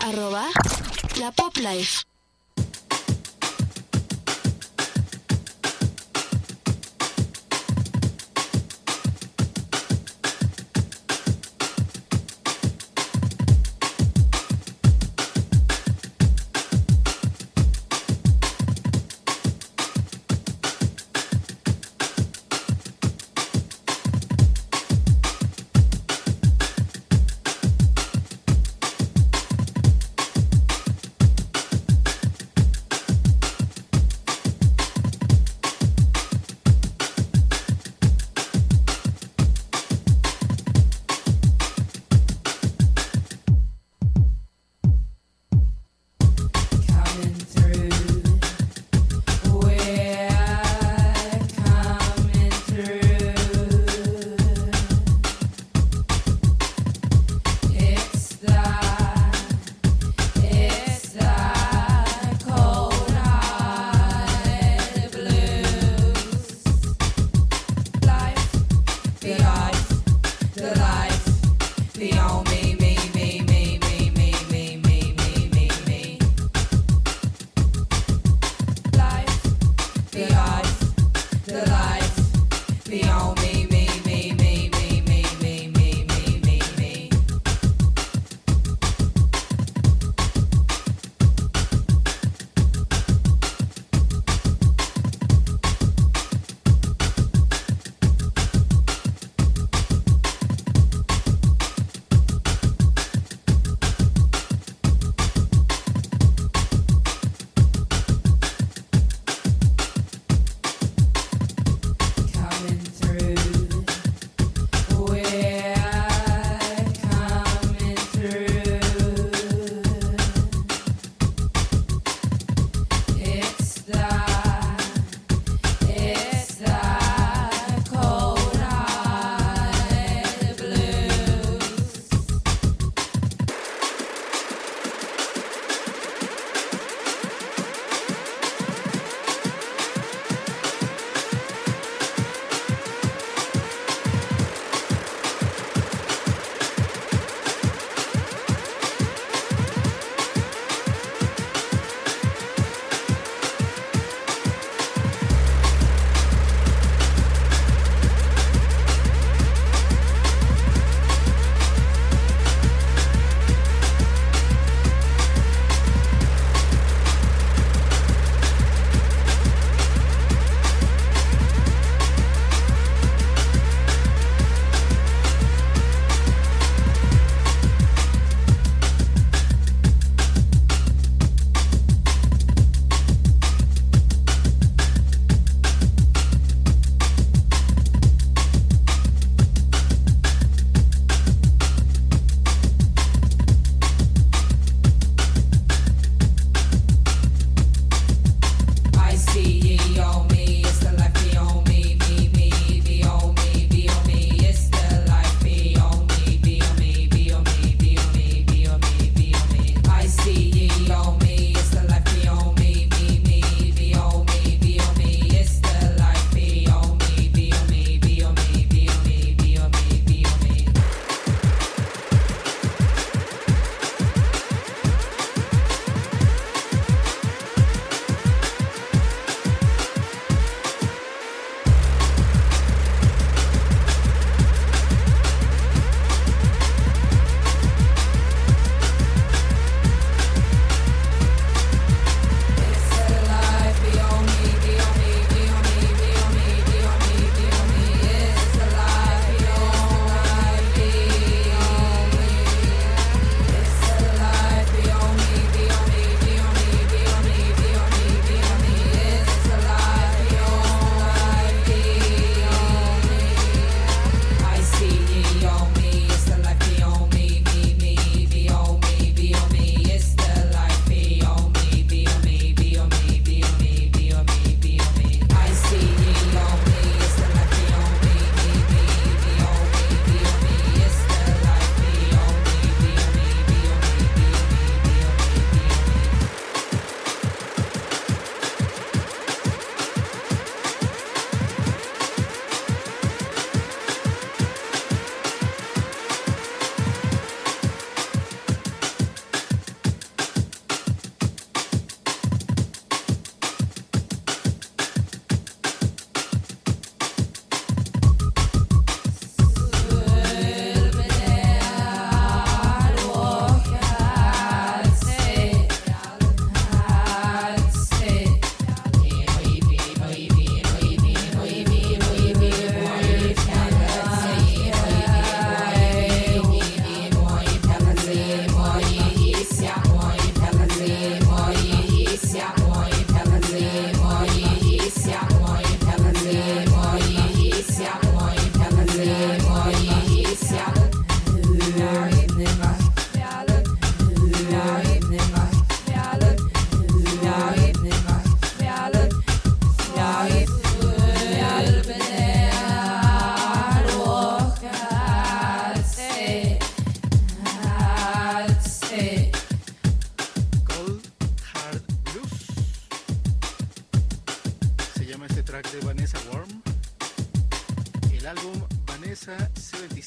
@lapoplife.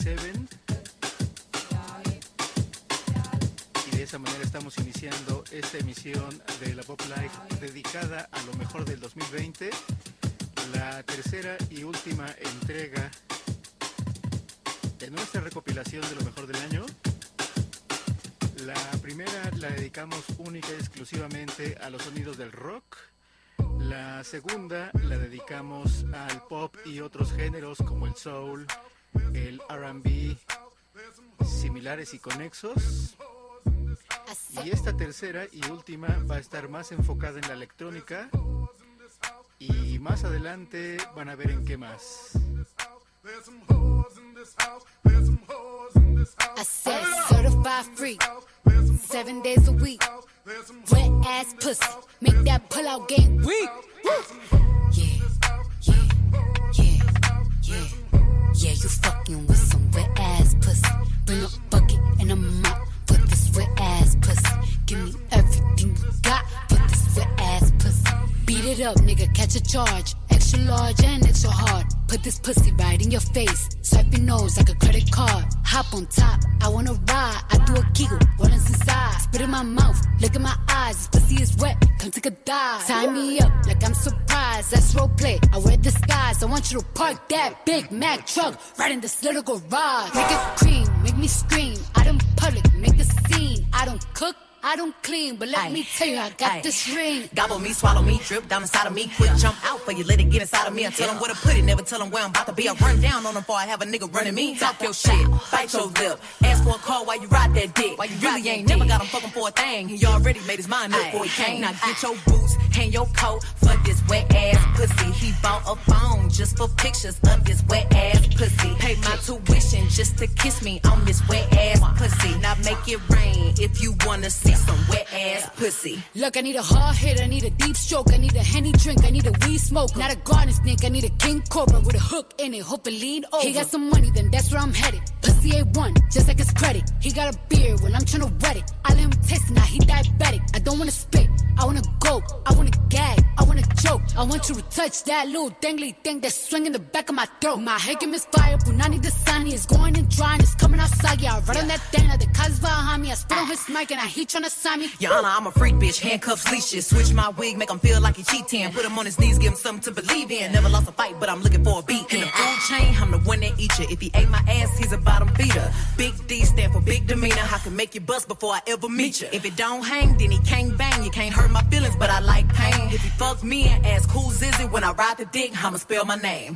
Seven. Y de esa manera estamos iniciando esta emisión de la Pop Life dedicada a lo mejor del 2020, la tercera y última entrega de nuestra recopilación de lo mejor del año. La primera la dedicamos única y exclusivamente a los sonidos del rock. La segunda la dedicamos al pop y otros géneros como el soul, el R&B, similares y conexos. Y esta tercera y última va a estar más enfocada en la electrónica. Y más adelante van a ver en qué más. I said certified freak, 7 days a week, wet ass pussy, make that pull out game weak. Yeah, yeah, yeah, yeah, yeah, you fucking with some wet ass pussy. Bring a bucket and a mop for this wet ass pussy. Give me everything you got for this wet ass pussy. Beat it up, nigga, catch a charge. Extra large and extra hard. Put this pussy right in your face. Swipe your nose like a credit card. Hop on top, I wanna ride. I do a kegel, what is inside? Spit in my mouth, look in my eyes. This pussy is wet, come take a dive. Tie me up like I'm surprised. That's roleplay, I wear disguise. I want you to park that Big Mac truck right in this little garage. Make it cream, make me scream. Out in public, make a scene. I don't cook, I don't clean, but let me tell you, I got this ring. Gobble me, swallow me, drip down inside of me. Quick jump out for you, let it get inside of me. I tell them where to put it, never tell them where I'm about to be. I run down on them before I have a nigga running me. Talk your shit, bite your lip. Ask for a call while you ride that dick. While you really ain't never got him fucking for a thing. He already made his mind up before he came. Now get your boots, hang your coat for this wet ass pussy. He bought a phone just for pictures of this wet ass pussy. Paid my tuition just to kiss me on this wet ass pussy. Now make it rain if you wanna see some wet ass pussy. Look, I need a hard hit, I need a deep stroke, I need a Henny drink, I need a weed smoke. Not a garden snake, I need a king cobra with a hook in it, hope it lean over. He got some money, then that's where I'm headed. Pussy A1, just like his credit. He got a beard, well I'm tryna wet it. I let him taste it, now he diabetic. I don't wanna spit, I wanna go, I wanna gag, I wanna choke. I want you to touch that little dangly thing that's swinging the back of my throat. My head can misfire, Punani the sunny is going and drying, it's coming outside. Yeah, I run on that thing, now the cuz behind me. I spit on his mic and I he tryna sign me. Your Honor, I'm a freak bitch, handcuffs, leashes. Switch my wig, make him feel like he cheating. Put him on his knees, give him something to believe in. Never lost a fight, but I'm looking for a beat. In the food chain, I'm the one that eat you. If he ate my ass, he's a bottom feeder. Big D stand for big demeanor. I can make you bust before I ever meet you. If it don't hang, then he can't bang. You can't hurt my feelings, but I like pain. If he fuck me and ask who's is it when I ride the dick, I'ma spell my name.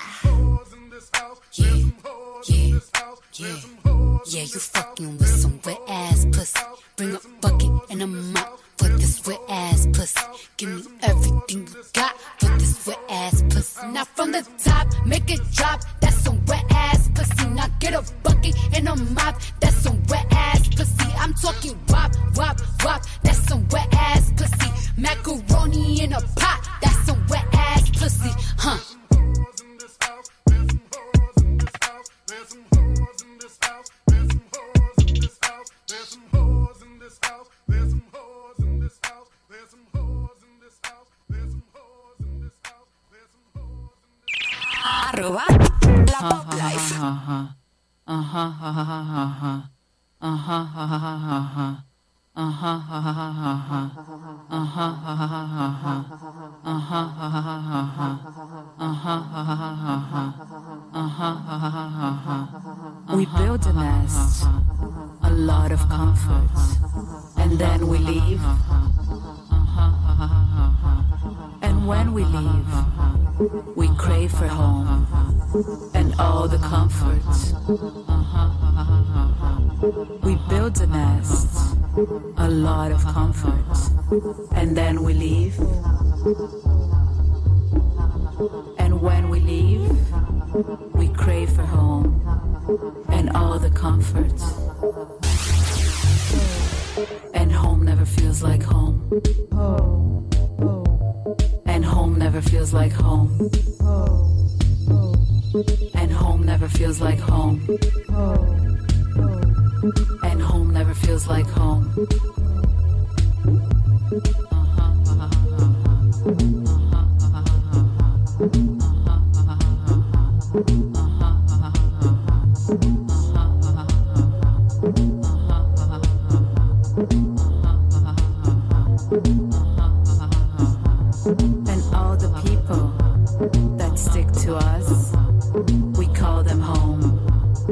Yeah, yeah, yeah, yeah, you fucking with some wet ass pussy. Bring a bucket and a mop for this wet ass pussy. Give me everything you got for this wet ass pussy. Now from the top, make it drop. That's some wet ass pussy. Now get a bucket and a mop. That's some wet ass pussy. I'm talking wop, wop, wop. That's some wet ass pussy. Macaroni in a pot. That's some wet ass pussy, huh? Arroba la Pop Life. We build a nest, a lot of comfort, and then we leave. And when we leave, we crave for home and all the comforts. We build a nest, a lot of comfort, and then we leave. And when we leave, we crave for home and all the comforts. And home never feels like home. And home never feels like home. And home never feels like home. And home never feels like home. And all the people that stick to us, we call them home.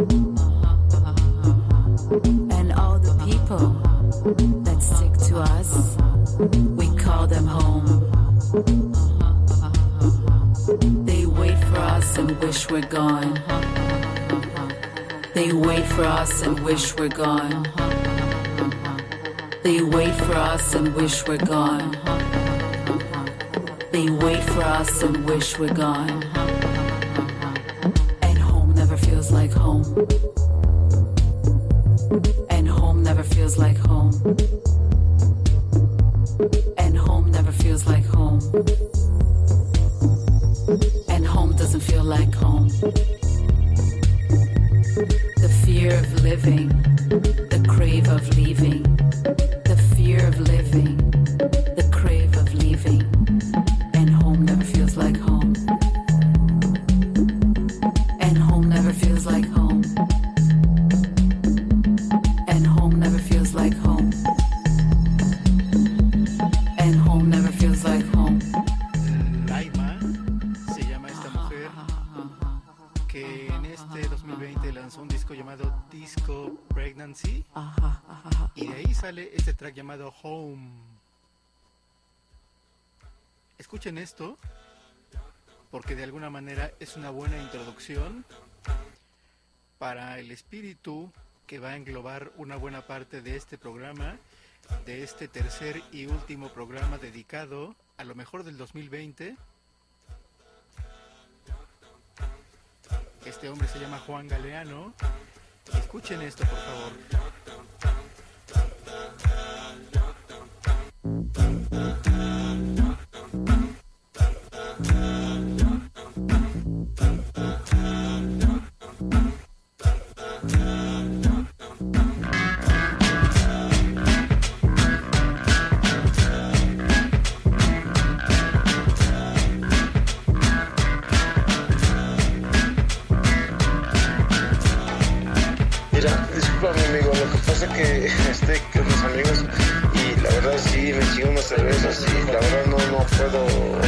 And all the people that stick to us, we call them home. They wait for us and wish we're gone. They wait for us and wish we're gone. They wait for us and wish we're gone. They wait for us and wish we're gone. And home never feels like home. And home never feels like home. And home never feels like home. And home doesn't feel like home. The fear of living, the crave of leaving. The fear of living, the crave of leaving. And home never feels like home. And home never feels like home. And home never feels like home. And home never feels like home. Laima se llama esta mujer, que en este 2020 lanzó un disco llamado Disco Pregnancy, y de ahí sale este track llamado Home. Escuchen esto, porque de alguna manera es una buena introducción para el espíritu que va a englobar una buena parte de este programa, de este tercer y último programa dedicado a lo mejor del 2020. Este hombre se llama Juan Galeano. Escuchen esto, por favor. Que unos amigos, y la verdad sí me chingo unas cervezas y la verdad no puedo.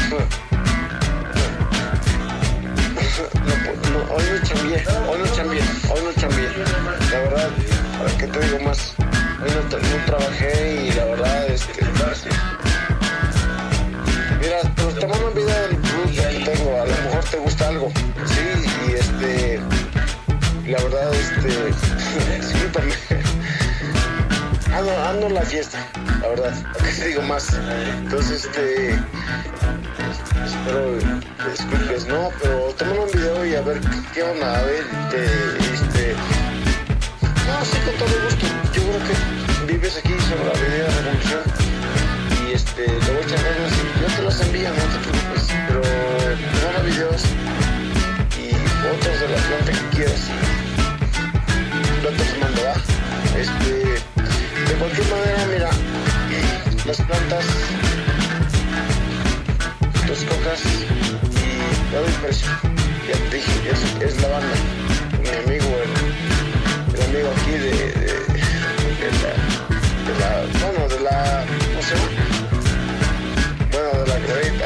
Hoy no chambié. La verdad, ¿para qué te digo más? Hoy no trabajé y la verdad, mira, pues te mando un video del producto que tengo, a lo mejor te gusta algo, sí, y la verdad, discúlpame. Ando en la fiesta, la verdad, ¿qué te digo más? Entonces, espero que disculpes, no, pero tómame un video y a ver qué onda, a ver, no, sí, con todo gusto, yo creo que vives aquí sobre la avenida Revolución, y le voy a echar ganas y yo te los envío, no te preocupes, pero toma videos y fotos de la planta que quieras, yo te los mando, ¿va? De cualquier manera, mira, las plantas, tú escojas y le doy precio. Ya te dije, es la banda. Mi amigo, el amigo aquí de la, ¿cómo se llama? Bueno, de la clarita.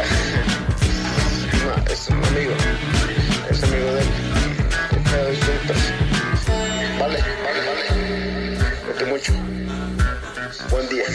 Es un amigo, es amigo de él. Le doy un precio. Vale. Cuídate mucho. Buen día.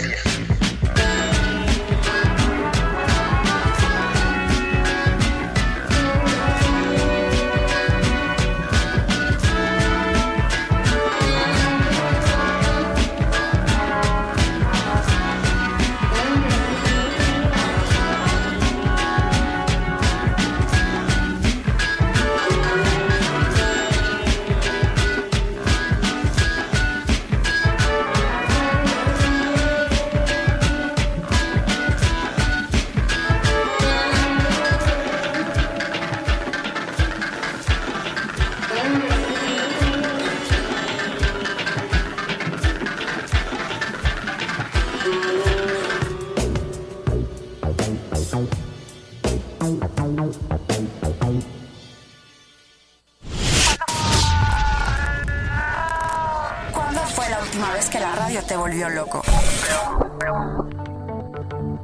¿Cuándo fue la última vez que la radio te volvió loco?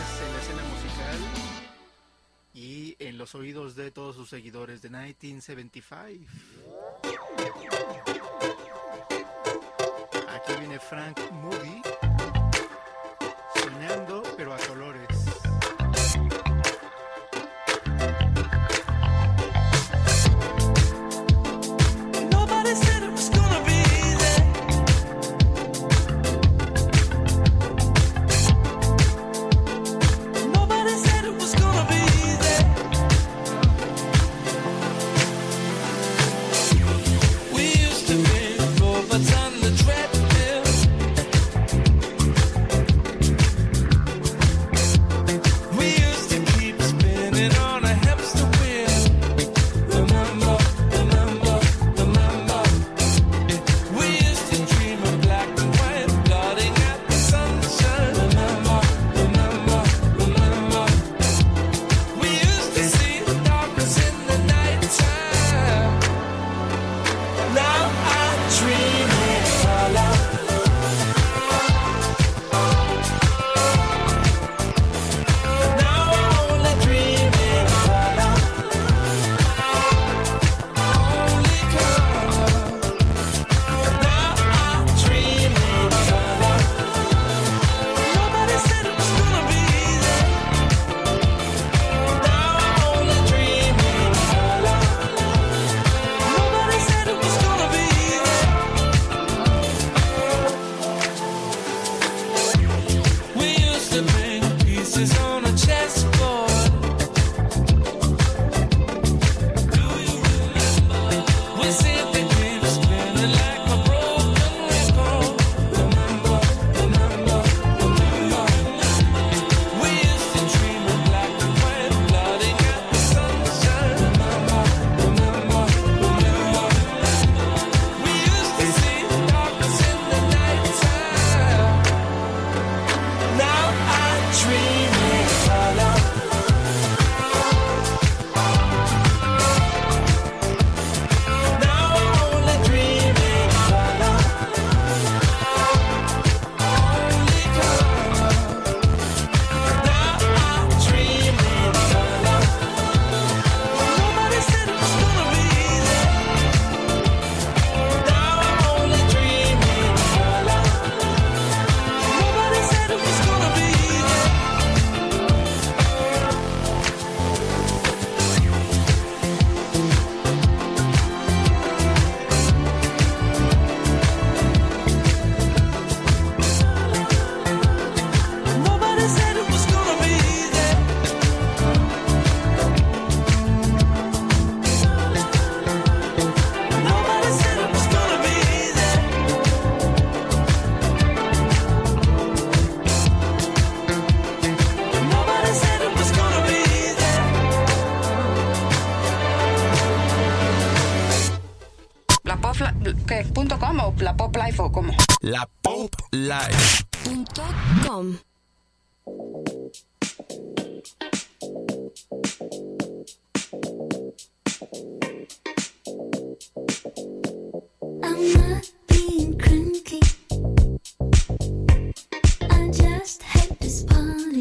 en la escena musical y en los oídos de todos sus seguidores de 1975. Aquí viene Frank Moody, soñando pero a colores. ¿Qué? ¿.com o la Pop Life o cómo? La Pop Life. .com. I'm not being cranky. I just hate this party.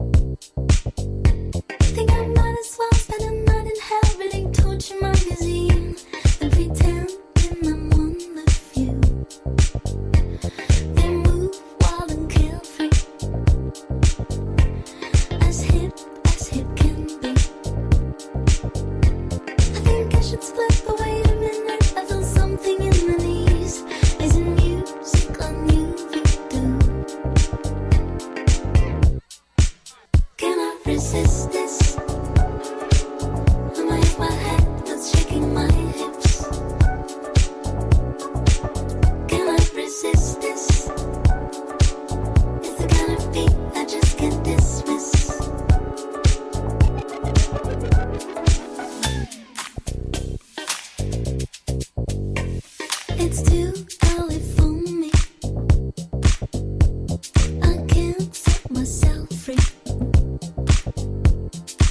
Think I might as well spend a night in hell reading Torture magazine than pretending I'm one of you. They move wild and carefree, as hip can be. I think I should split, but wait a minute, I feel something in my knees. Isn't music on you do? Can I resist this? I might have my head that's shaking my hips. Can I resist this? It's the kind of beat I just can't dismiss. It's too early for me. I can't set myself free.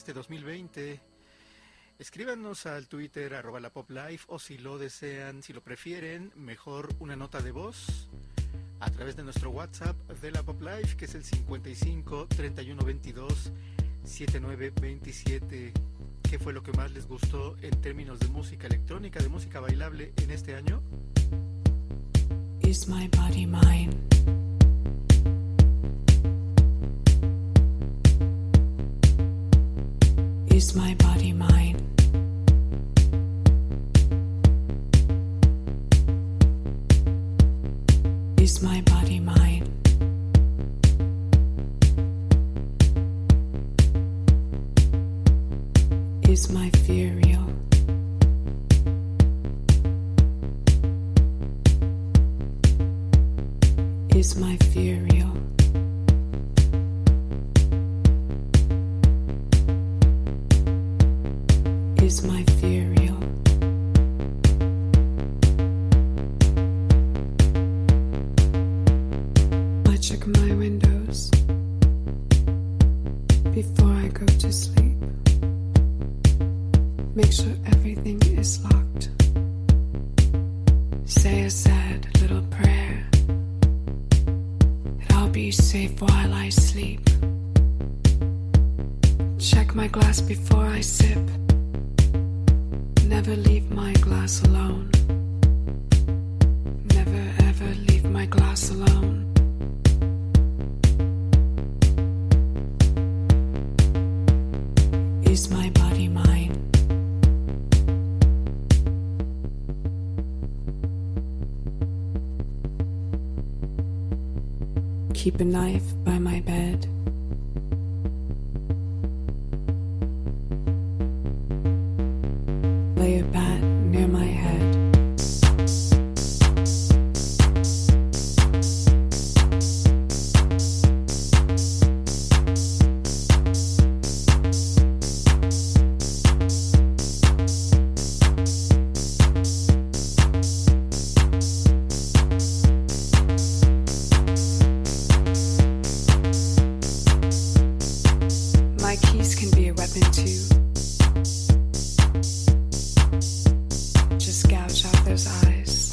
este 2020. Escríbanos al Twitter @lapoplife o si lo desean, si lo prefieren, mejor una nota de voz a través de nuestro WhatsApp de la Pop Life, que es el 55 31 22 79 27. ¿Qué fue lo que más les gustó en términos de música electrónica, de música bailable en este año? Is my body mine? Is my body mine? Is my body mine? Is my fear real? Is my fear real? Is my fear real? I check my windows before I go to sleep. Make sure everything is locked. Say a sad little prayer that I'll be safe while I sleep. Check my glass before I sip. Never leave my glass alone. Never ever leave my glass alone. Is my body mine? Keep a knife by my bed. Lay a bat near my head. My keys can be a weapon too. Just gouge out those eyes.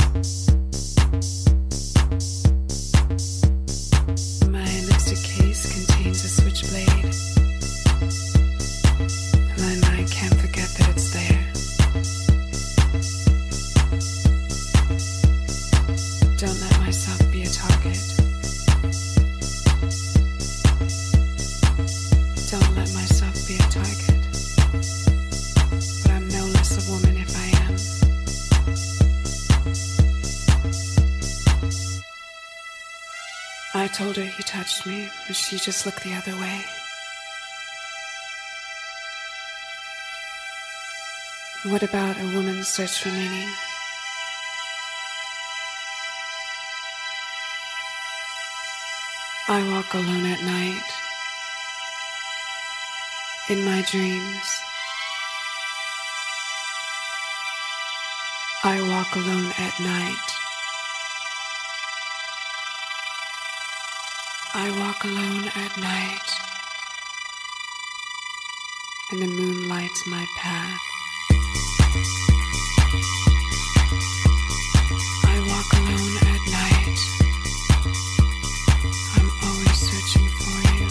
My lipstick case contains a switchblade, and I can't forget that it's there. Don't let myself be a target. Don't let myself be a target. But I'm no less a woman if I am. I told her he touched me, but she just looked the other way. What about a woman's search for meaning? I walk alone at night. In my dreams, I walk alone at night. I walk alone at night, and the moon lights my path. I walk alone at night. I'm always searching for you.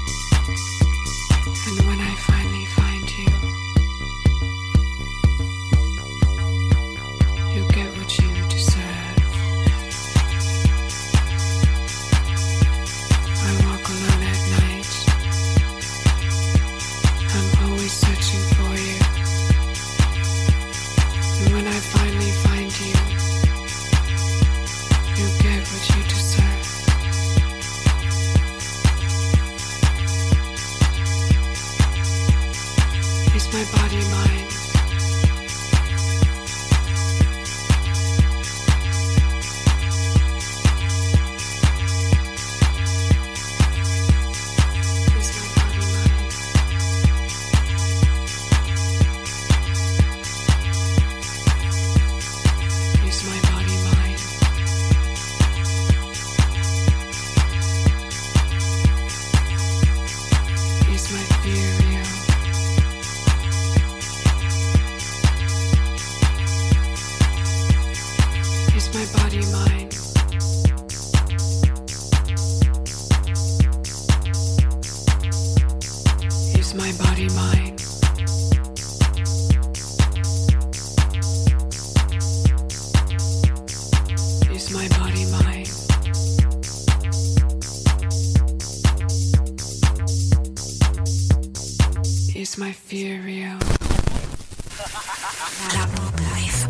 And when I finally find you, you'll get what you deserve. I walk alone at night. I'm always searching for you. And when I finally find you, you'll get what you deserve. Is my body mine? Is my body mine? Is my body mine? body mine. Is my body mine? Is my body mine? Is my fear real? La Pop Life.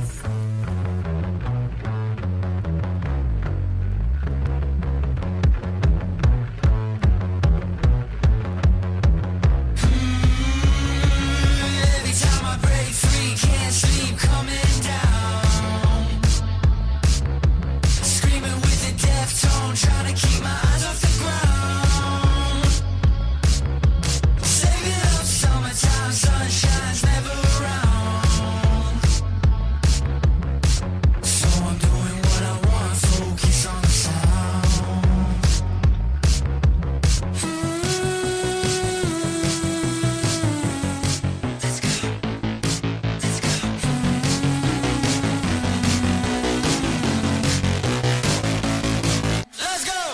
Every time I break free, can't sleep, coming down. Screaming with a deaf tone, trying to keep my eyes off the ground. Saving up summertime, sunshine's never around. So I'm doing what I want, focus on the sound. Let's go, let's go. Let's go!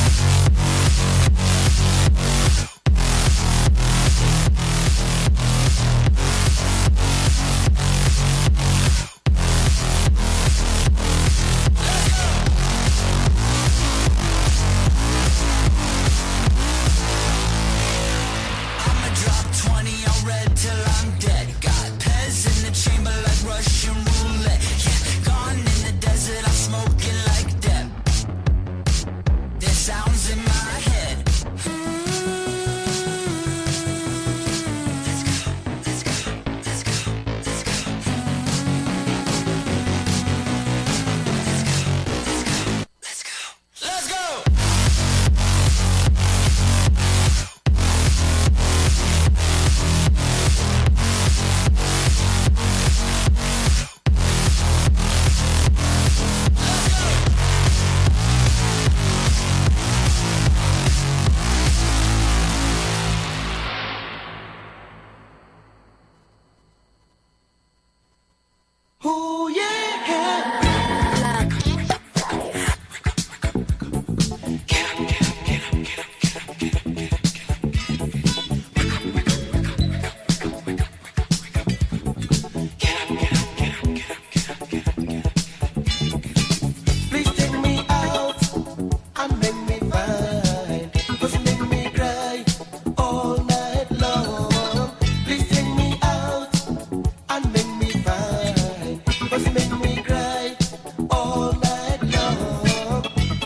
I'ma drop 20 on red till I'm dead. Got Pez in the chamber like Russian roulette. Yeah, gone in the desert, I'm smoking like Deb. There's sounds in my head. Let's go, let's go, let's go, let's go. Let's go, let's go. Oh yeah. Please take me out and make me fine. Just make me cry all night long. Please take me out and make me fine. Just make me cry all night long.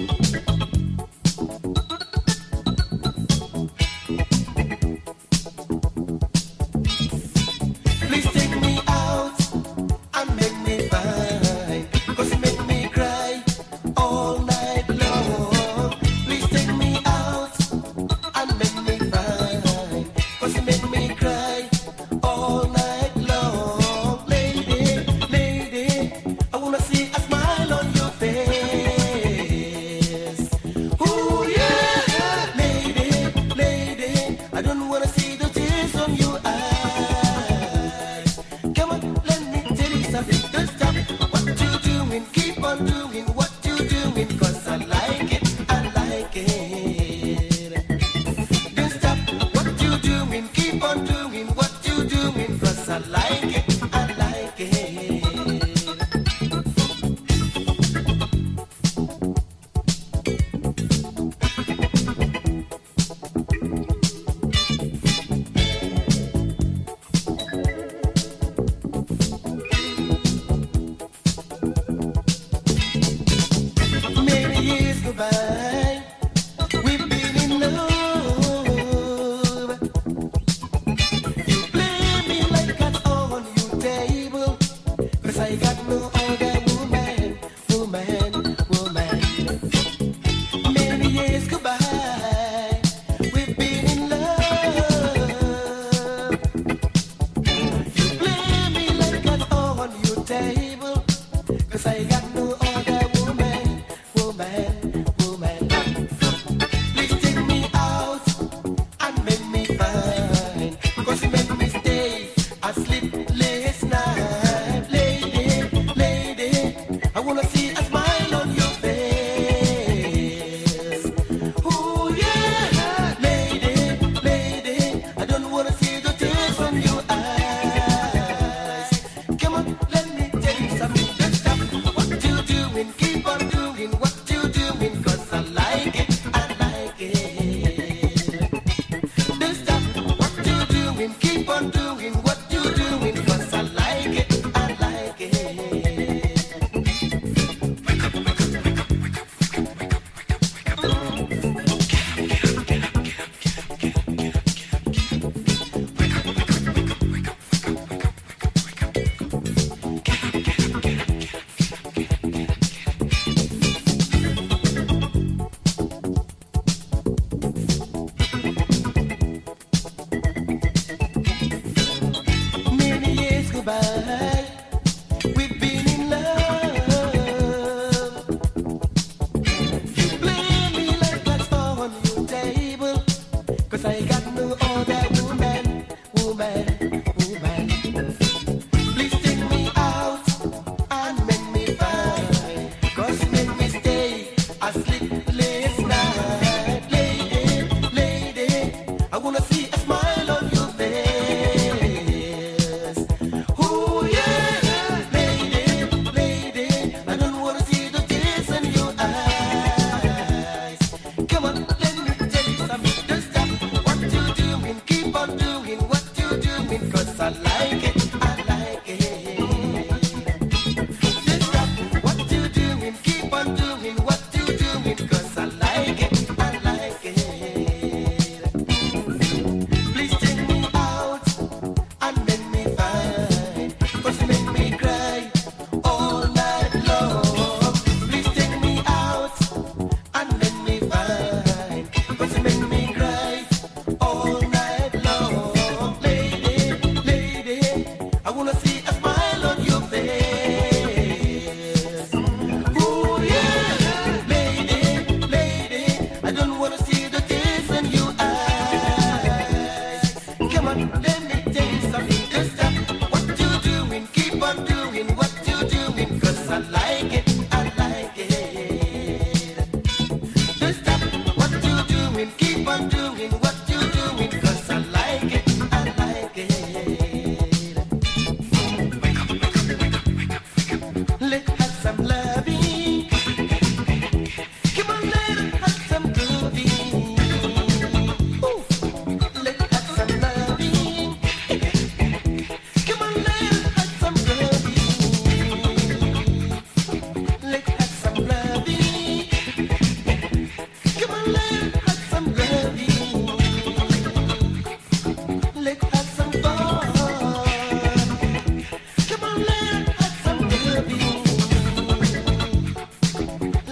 Please take me out and make me fine. Cause make me cry all night long. Please take me out and make me fine. Cause make me cry all night long. Lady, lady, I wanna see a smile on your face. Oh yeah, lady, lady, I don't wanna see the tears on your eyes. Come on, let me tell you something. Don't stop what you doing. Keep on doing what you doing. Cause I like it, I like it. Don't stop what you doing. Keep on doing what you doing. Cause I like it, I like it. Many years go by, we've been in love. You play me like cats on your table, 'cause I got no other woman, woman, woman. Many years go by, we've been in love. You play me like cats on your table, 'cause I got no other woman, woman, woman. Please take me out and make me fine. 'Cause make me stay and sleepless night. Lady, lady, I wanna see a smile on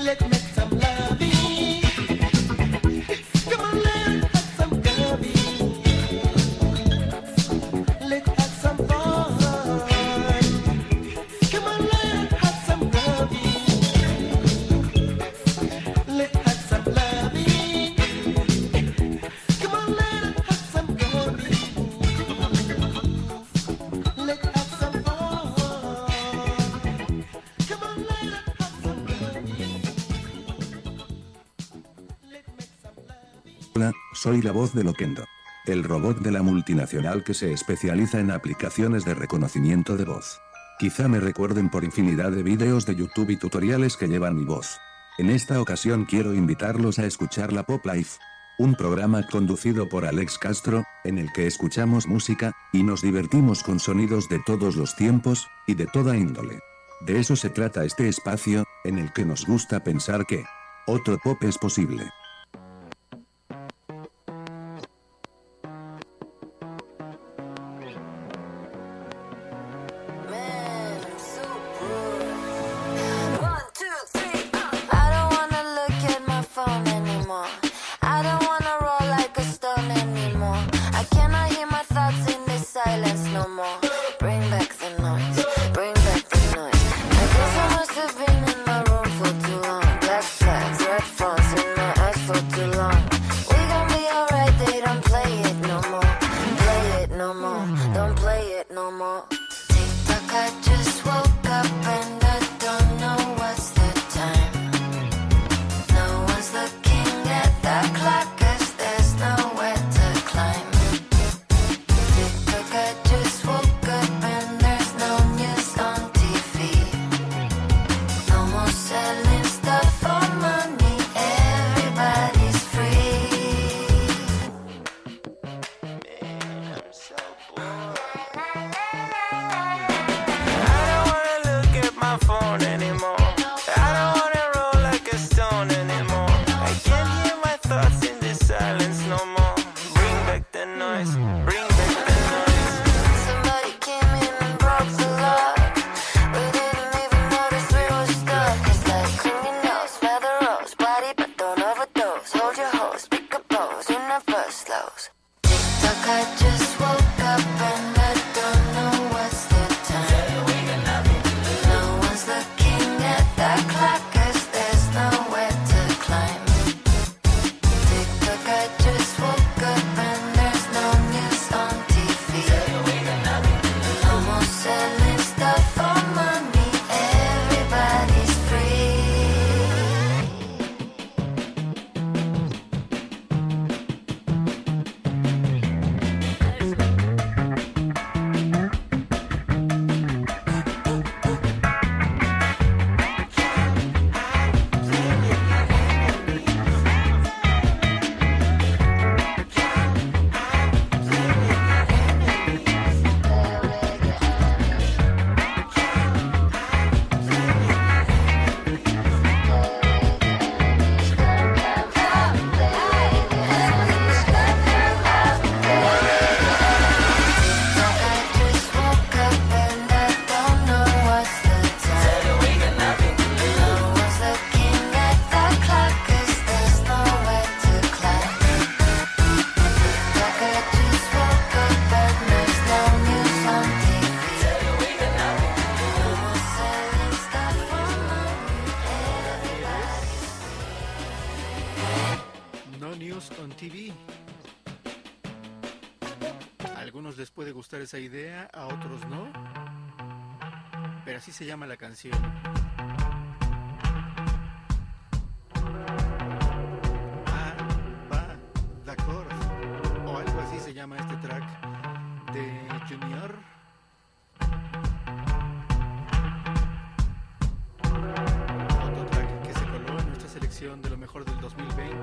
Let's make some loving. Come on, let's have some loving. Let's have some fun. Come on, let's have some loving. Let's have some loving. Come on, let's have some loving. Let's have some fun. Come on, let's have some loving. Let's make some loving. Hola, soy la voz de Loquendo. El robot de la multinacional que se especializa en aplicaciones de reconocimiento de voz. Quizá me recuerden por infinidad de vídeos de YouTube y tutoriales que llevan mi voz. En esta ocasión quiero invitarlos a escuchar la Pop Life. Un programa conducido por Alex Castro, en el que escuchamos música, y nos divertimos con sonidos de todos los tiempos, y de toda índole. De eso se trata este espacio, en el que nos gusta pensar que otro pop es posible. One, two, three. I don't wanna look at my phone anymore. I don't wanna roll like a stone anymore. I cannot hear my thoughts in this silence no more. Bring back the noise. Bring back the noise. I guess I must have been in my room for too long. Black flags, red fonts in my eyes for too long. We gon' be alright, they don't play it no more. Play it no more. Don't play it no more. TikTok, I just woke up and I don't know what's the time. No one's looking at the clock 'cause there's nowhere to climb. TikTok, I just woke up and there's no news on TV. No more selling stuff for money, everybody's free. Man, I'm so bored. I don't wanna look at my phone anymore. I don't wanna roll like a stone anymore. I can't hear my thoughts in this silence no more. Bring back the noise. Bring back the noise. Somebody came in and broke the lock. We didn't even notice we were stuck. It's like clean your nose, smell the rose, body but don't overdose. Hold your hose, pick a pose, you never slows. TikTok, I just woke up and I don't know what's the time. No one's looking at the clock 'cause there's nowhere to climb. TikTok, I just woke up and there's no news on TV. No more selling stuff for money, everybody's free. No News on TV. A algunos les puede gustar esa idea, a otros no. Pero así se llama la canción. Ah, va, d'accord. O algo así se llama este track de Junior. Otro track que se coló en nuestra selección de lo mejor del 2020.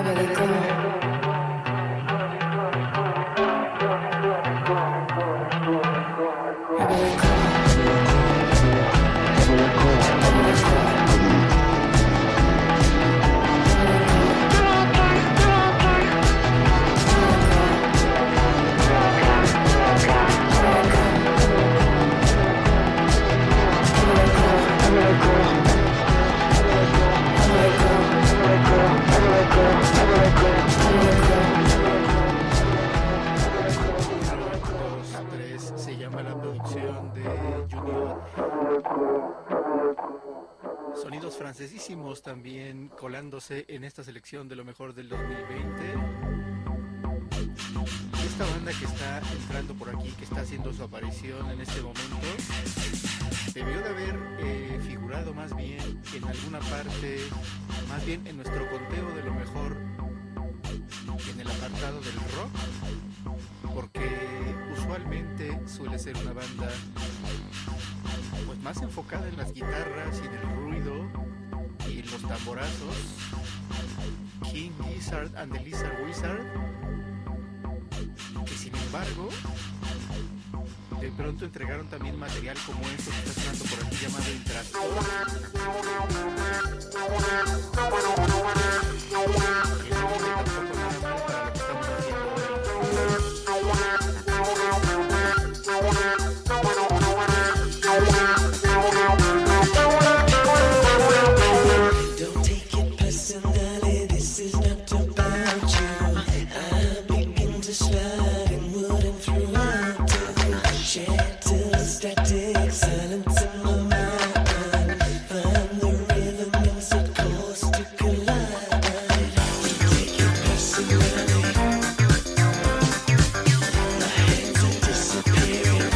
Sonidos francesísimos también colándose en esta selección de lo mejor del 2020. Esta banda que está entrando por aquí, que está haciendo su aparición en este momento, debió de haber figurado más bien en alguna parte, más bien en nuestro conteo de lo mejor en el apartado del rock, porque usualmente suele ser una banda pues más enfocada en las guitarras y en el ruido y los tamborazos. King Gizzard and the Lizard Wizard, que sin embargo de pronto entregaron también material como esto que está sonando por aquí llamado Intrastor, que no tiene tampoco nada mal para lo que estamos haciendo hoy. Don't take it personally, this is not about you. I begin to slide and wouldn't throw out to shatter static silence in my mind. Find the rhythm as it calls to collide. Don't take it personally, my hands are disappearing.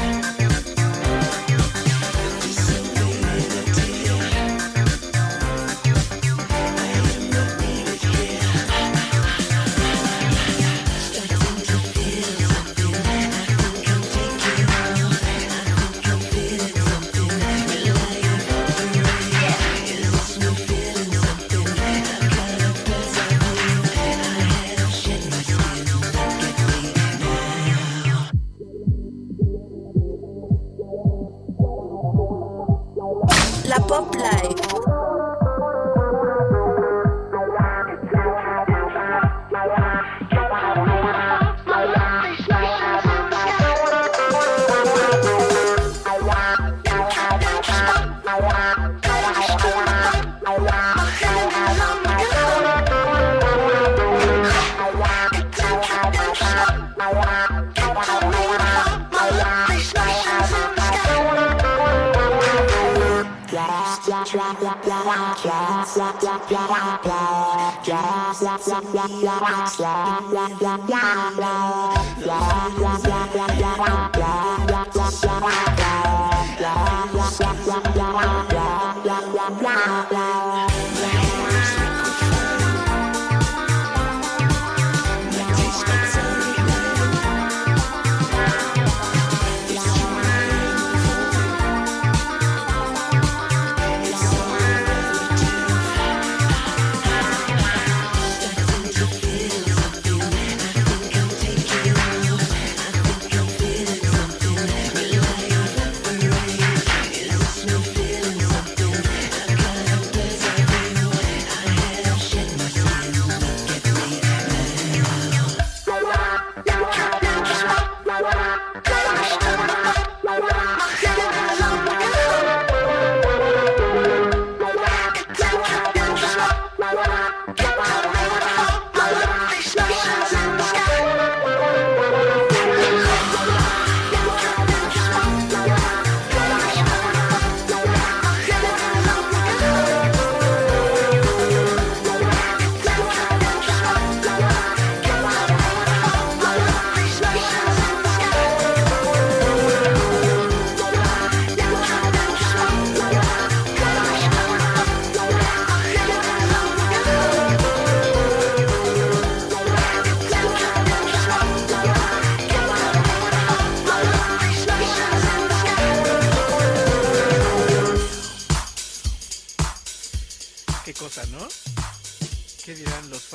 La Pop Life.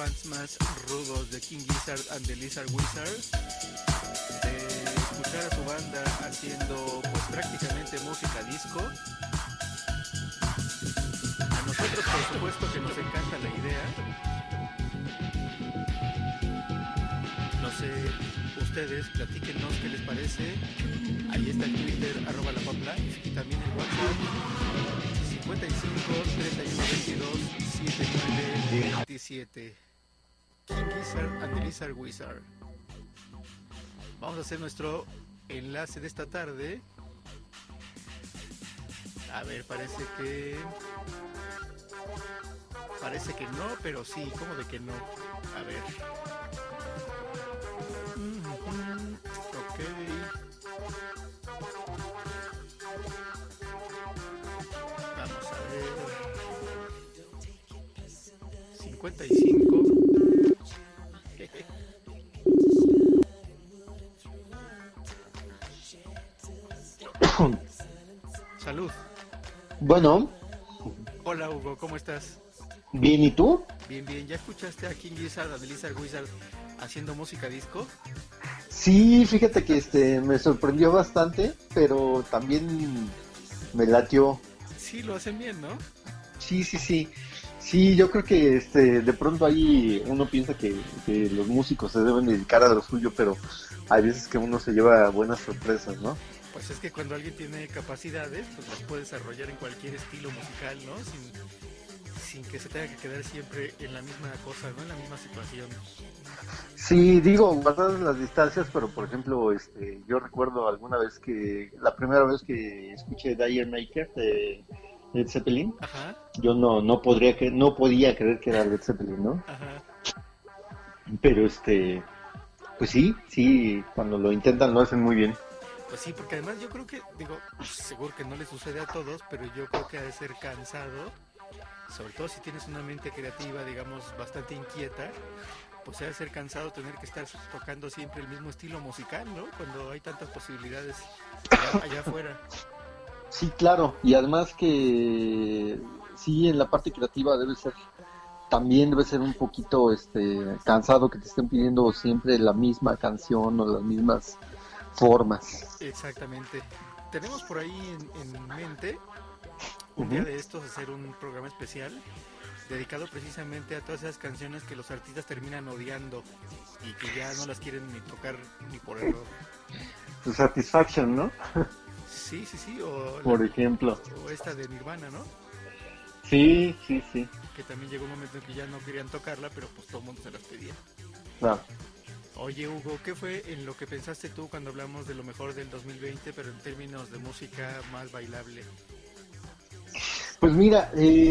fans más rudos de King Gizzard and the Lizard Wizard, de escuchar a su banda haciendo pues prácticamente música disco. A nosotros por supuesto que nos encanta la idea. No sé, ustedes platíquenos qué les parece. Ahí está el Twitter @lapoplife y también el WhatsApp 55 31 22 79 27. King Gizzard and the Lizard Wizard. Vamos a hacer nuestro enlace de esta tarde. A ver, parece que no, pero sí, ¿cómo de que no? A ver. Ok. Vamos a ver. 55. Salud. Bueno. Hola Hugo, ¿cómo estás? Bien, ¿y tú? Bien, bien. ¿Ya escuchaste a King Gizzard and the Lizard Wizard haciendo música disco? Sí, fíjate que me sorprendió bastante, pero también me latió. Sí, lo hacen bien, ¿no? Sí. Sí, yo creo que de pronto ahí uno piensa que los músicos se deben dedicar a lo suyo, pero hay veces que uno se lleva buenas sorpresas, ¿no? Pues es que cuando alguien tiene capacidades, pues las puede desarrollar en cualquier estilo musical, ¿no? Sin que se tenga que quedar siempre en la misma cosa, ¿no? En la misma situación. Sí, digo, guardadas las distancias, pero por ejemplo, yo recuerdo alguna vez la primera vez que escuché Dire Maker de Led Zeppelin, ajá, yo no podía creer que era Led Zeppelin, ¿no? Ajá. Pero pues sí, cuando lo intentan lo hacen muy bien. Pues sí, porque además yo creo que, seguro que no le sucede a todos, pero yo creo que ha de ser cansado, sobre todo si tienes una mente creativa, digamos, bastante inquieta, pues ha de ser cansado tener que estar tocando siempre el mismo estilo musical, ¿no? Cuando hay tantas posibilidades allá afuera. Sí, claro, y además que sí, en la parte creativa también debe ser un poquito cansado que te estén pidiendo siempre la misma canción o las mismas formas. Exactamente. Tenemos por ahí en mente un día de estos hacer un programa especial dedicado precisamente a todas esas canciones que los artistas terminan odiando y que ya no las quieren ni tocar ni por error. Satisfaction, ¿no? Sí, o por ejemplo. O esta de Nirvana, ¿no? Sí. Que también llegó un momento en que ya no querían tocarla, pero pues todo el mundo se las pedía. Claro. Oye, Hugo, ¿qué fue en lo que pensaste tú cuando hablamos de lo mejor del 2020, pero en términos de música más bailable? Pues mira,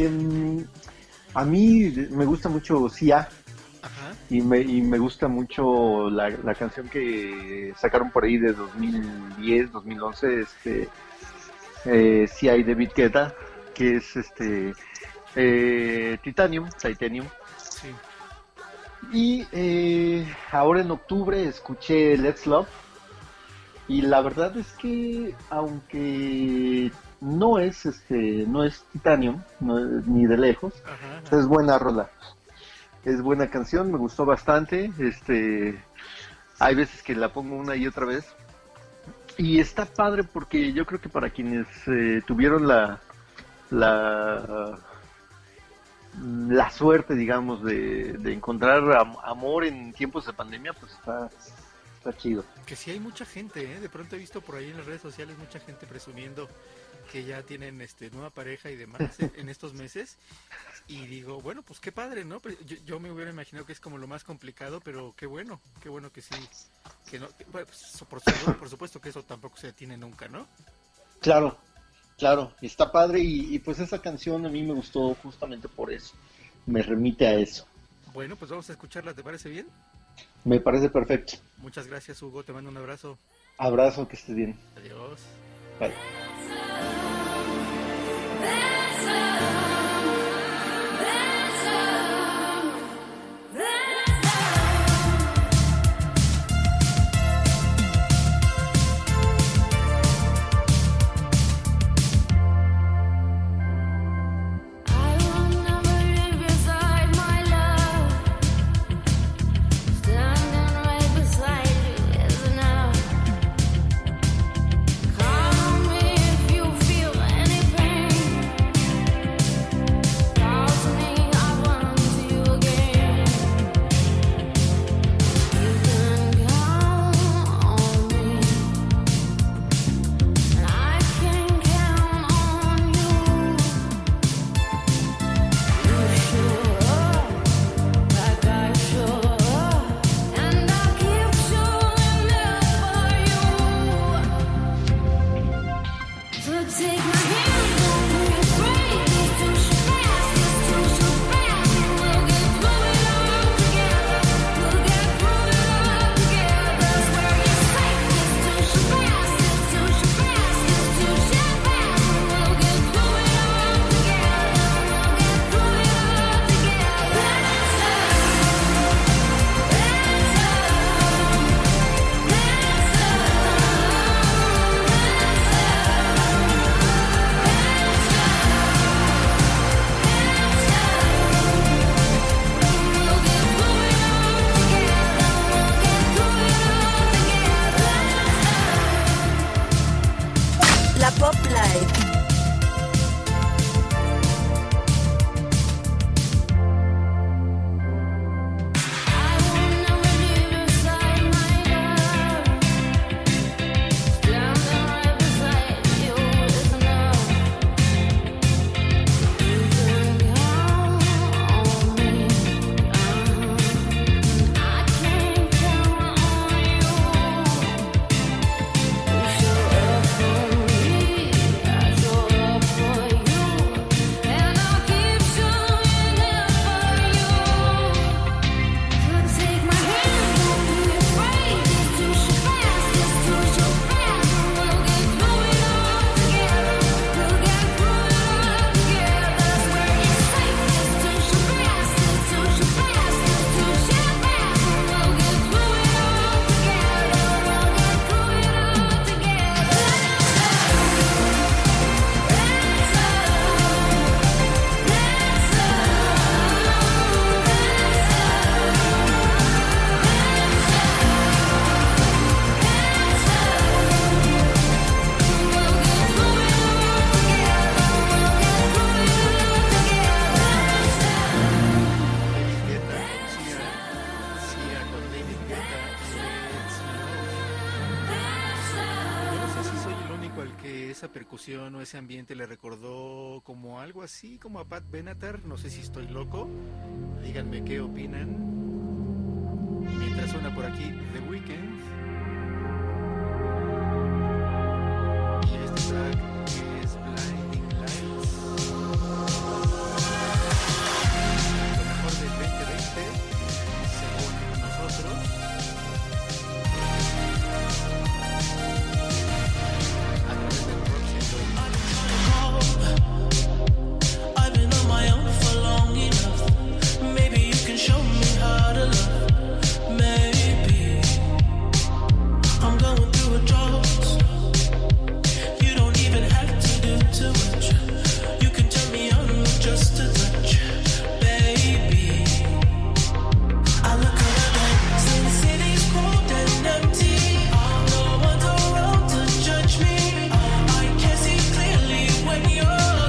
a mí me gusta mucho Sia. Ajá. Y me gusta mucho la canción que sacaron por ahí de 2010, 2011, Sia y David Guetta, que es Titanium. Sí. Y ahora en octubre escuché Let's Love y la verdad es que aunque no es Titanium, ni de lejos, ajá. Es buena rola, es buena canción, me gustó bastante. Hay veces que la pongo una y otra vez y está padre porque yo creo que para quienes tuvieron la suerte, digamos, de encontrar amor en tiempos de pandemia, pues está chido. Que sí hay mucha gente, de pronto he visto por ahí en las redes sociales mucha gente presumiendo que ya tienen nueva pareja y demás en estos meses, y digo, bueno, pues qué padre, ¿no? Yo me hubiera imaginado que es como lo más complicado, pero qué bueno que sí, que no, bueno, pues, por supuesto que eso tampoco se detiene nunca, ¿no? Claro, está padre y pues esa canción a mí me gustó justamente por eso, me remite a eso. Bueno, pues vamos a escucharla, ¿te parece bien? Me parece perfecto. Muchas gracias, Hugo, te mando un abrazo. Abrazo, que estés bien. Adiós. Bye. esa percusión o ese ambiente le recordó como algo así como a Pat Benatar. No sé si estoy loco, díganme qué opinan. Mientras suena por aquí The Weeknd y este track que es Blinding Lights, lo mejor del 2020 según nosotros. I've been on my own for long enough. Maybe you can show me how to love. Maybe I'm going through a drought. You don't even have to do too much. You can turn me on with just a touch, baby. I look around, since the city's cold and empty. No one's around to judge me. I can see clearly when you're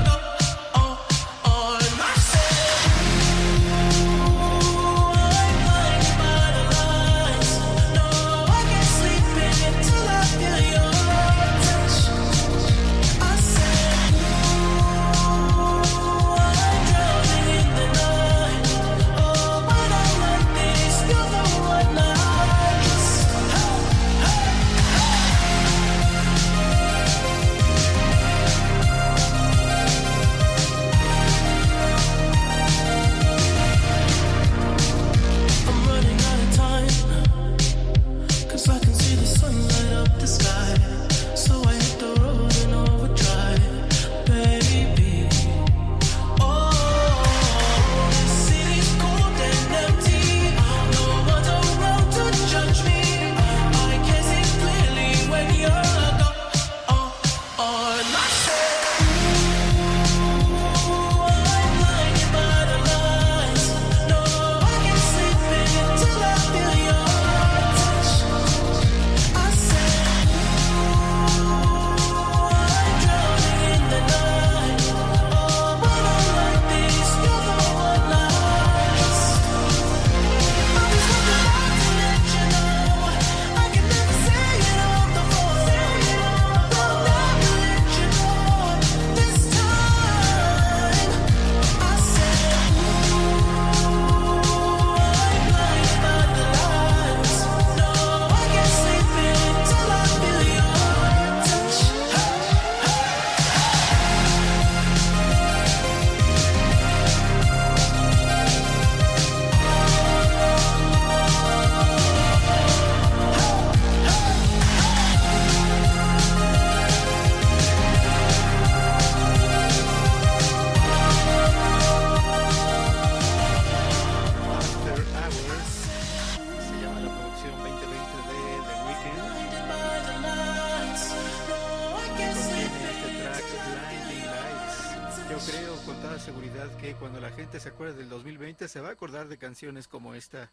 se acuerda del 2020 se va a acordar de canciones como esta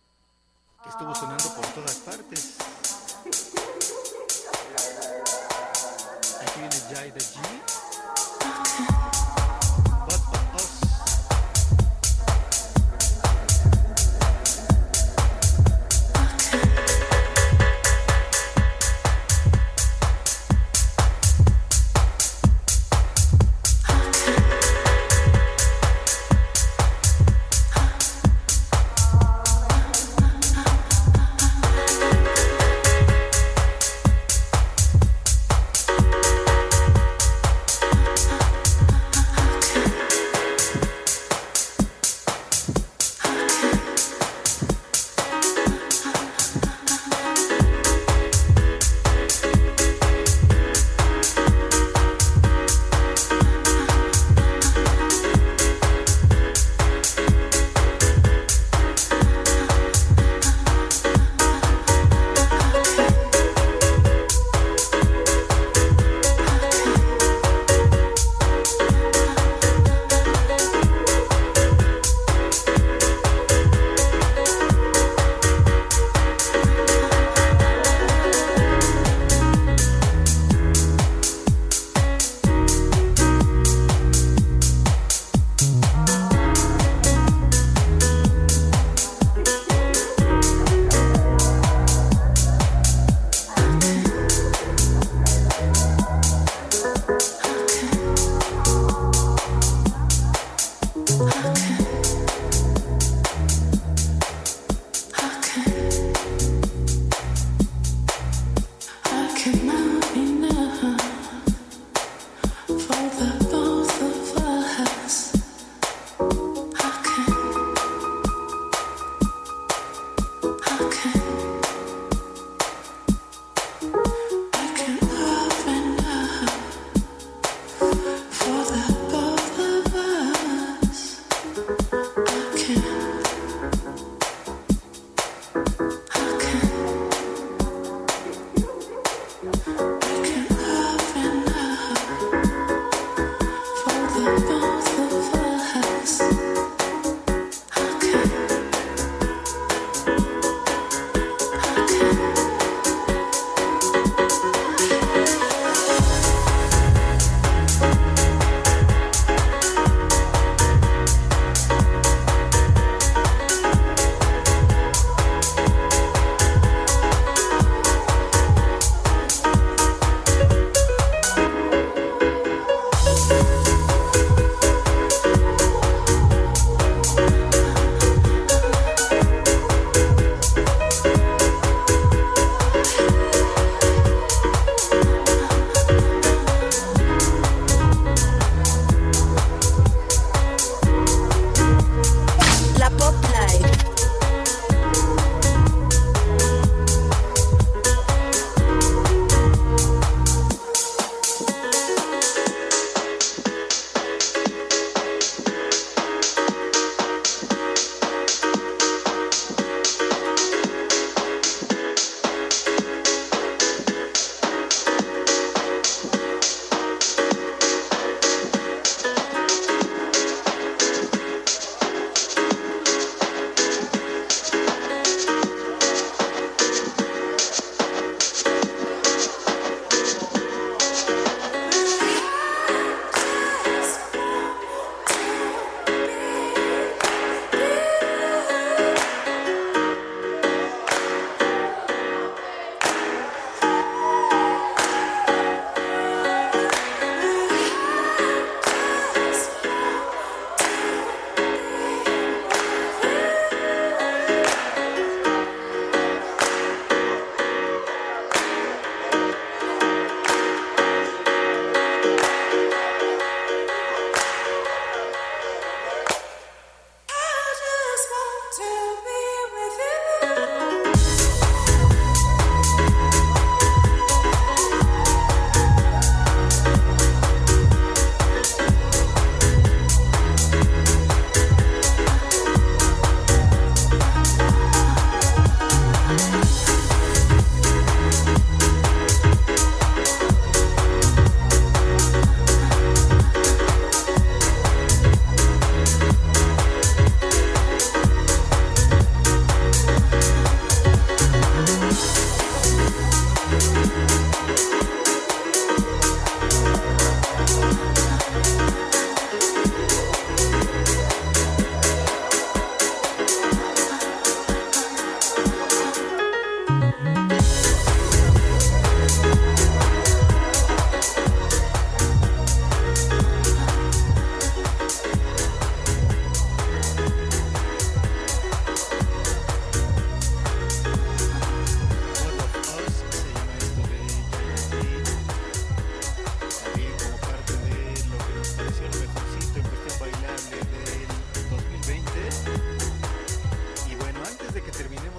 que estuvo sonando por todas partes. Aquí viene Jai the G. But of Us.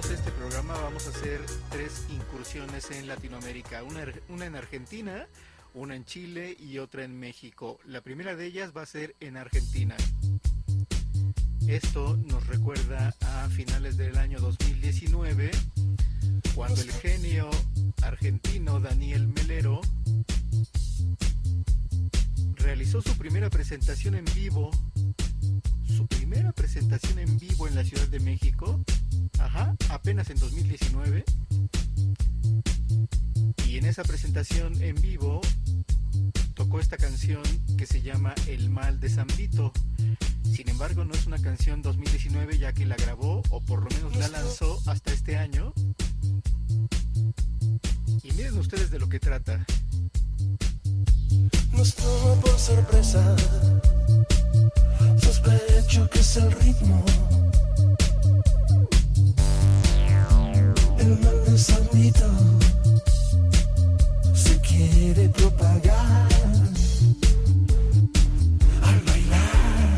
este programa vamos a hacer 3 incursiones en Latinoamérica, una en Argentina, una en Chile y otra en México. La primera de ellas va a ser en Argentina. Esto nos recuerda a finales del año 2019, cuando el genio argentino Daniel Melero realizó su primera presentación en vivo. Su primera presentación en vivo en la Ciudad de México, apenas en 2019. Y en esa presentación en vivo tocó esta canción que se llama El Mal de San Vito. Sin embargo, no es una canción 2019, ya que la grabó, o por lo menos la lanzó hasta este año. Y miren ustedes de lo que trata. Nos toma por sorpresa, sospecho que es el ritmo, el mal de San Vito se quiere propagar al bailar,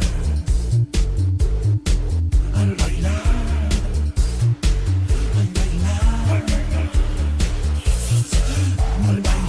al bailar, al bailar, al bailar, al bailar.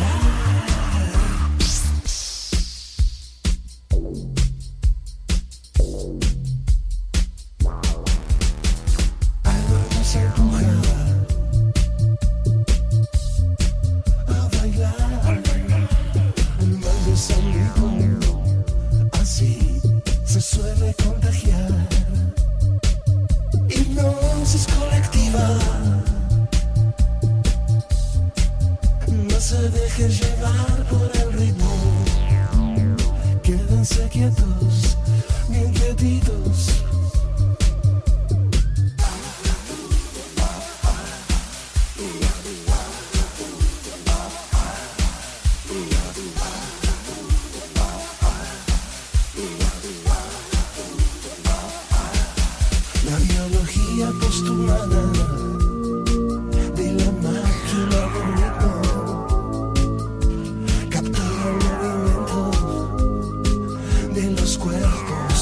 Suele contagiar. Hipnosis colectiva. No se deje llevar por el ritmo. Quédense quietos, bien quietitos. Postumada de la máquina del ritmo captura el movimiento de los cuerpos,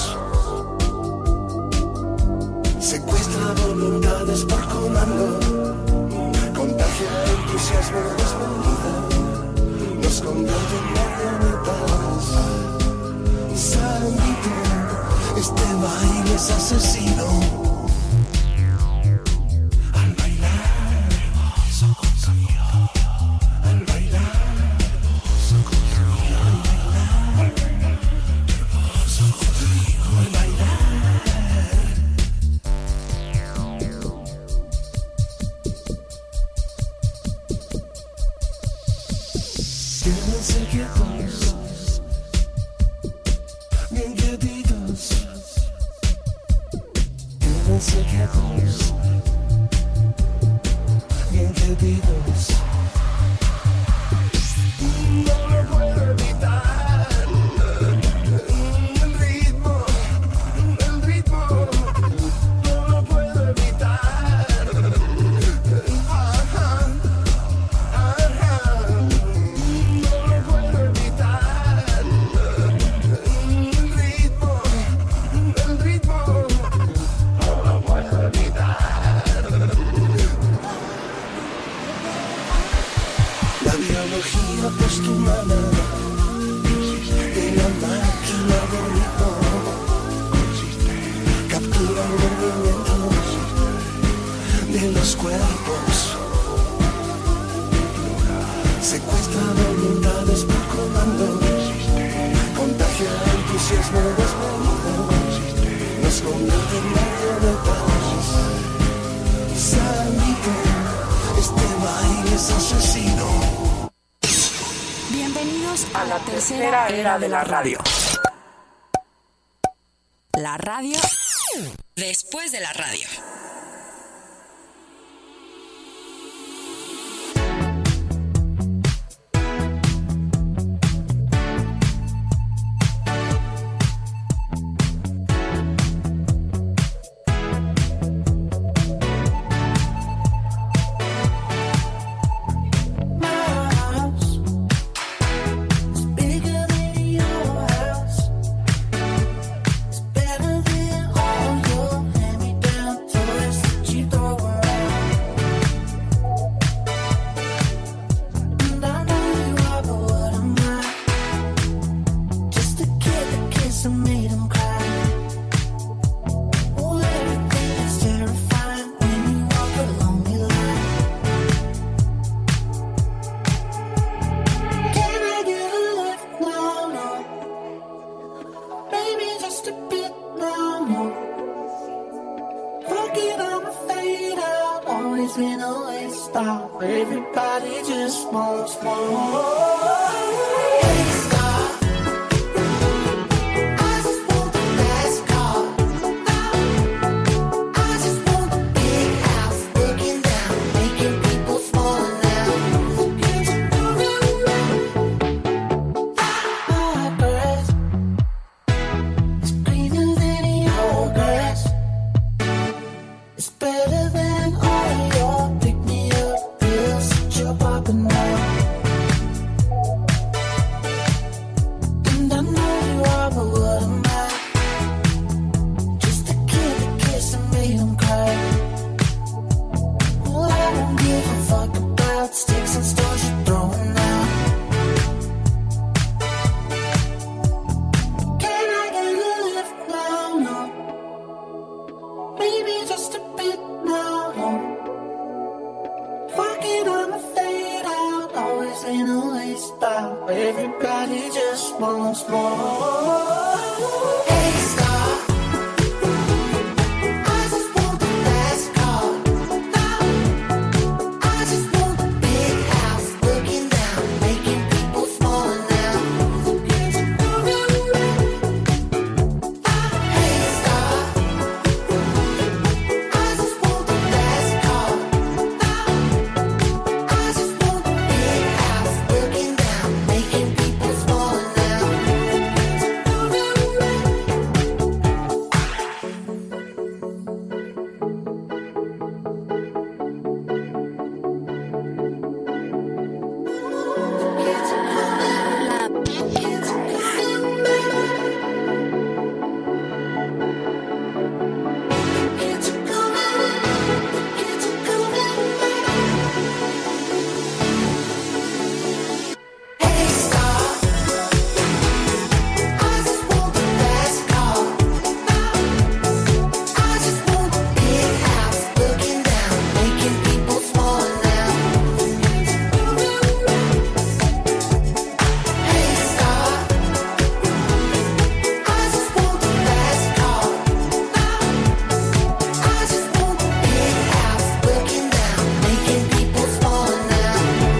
secuestra voluntades por comando, contagia entusiasmo desmedida, nos convierte en marionetas. San Vito, este baile es asesino. Quédense quietos, bien quietitos. Quédense quietos, bien quietitos. No lo puedo evitar. El ritmo, no lo puedo evitar. Postumada de la máquina del ritmo captura el movimiento de los cuerpos, secuestra voluntades por comando, contagia entusiasmo desmedido, nos convierte en marionetas. San Vito, este baile es asesino. Bienvenidos a la tercera era de la radio. La radio después de la radio. Better than all your hand-me-down. always in a way stop. Everybody just wants more. Hey, stop. I just want the fast car. I just want the big house, looking down, making people smaller now. My grass is greener than your grass. It's better than all your pick-me-up pills that you're popping now. And I know you are, but what am I? Just a kid that kissed and made him cry. Well, I don't give a fuck about sticks and stones you're throwing out. Can I get a lift now? No. Maybe just a bit now. Fuck it, I'ma fade out. Always in a way stop. Everybody just wants more. Hey, stop. I just want the fast car. I just want the big house, looking down, making people smaller now. Hey, stop. I just want the fast car. I just want the big house, looking down, making people smaller now. Hey, stop. I just want the fast car. I just want the big house, looking down, making people smaller now. Hey, stop. I just want the fast car. I just want the big house, looking down, making people smaller now.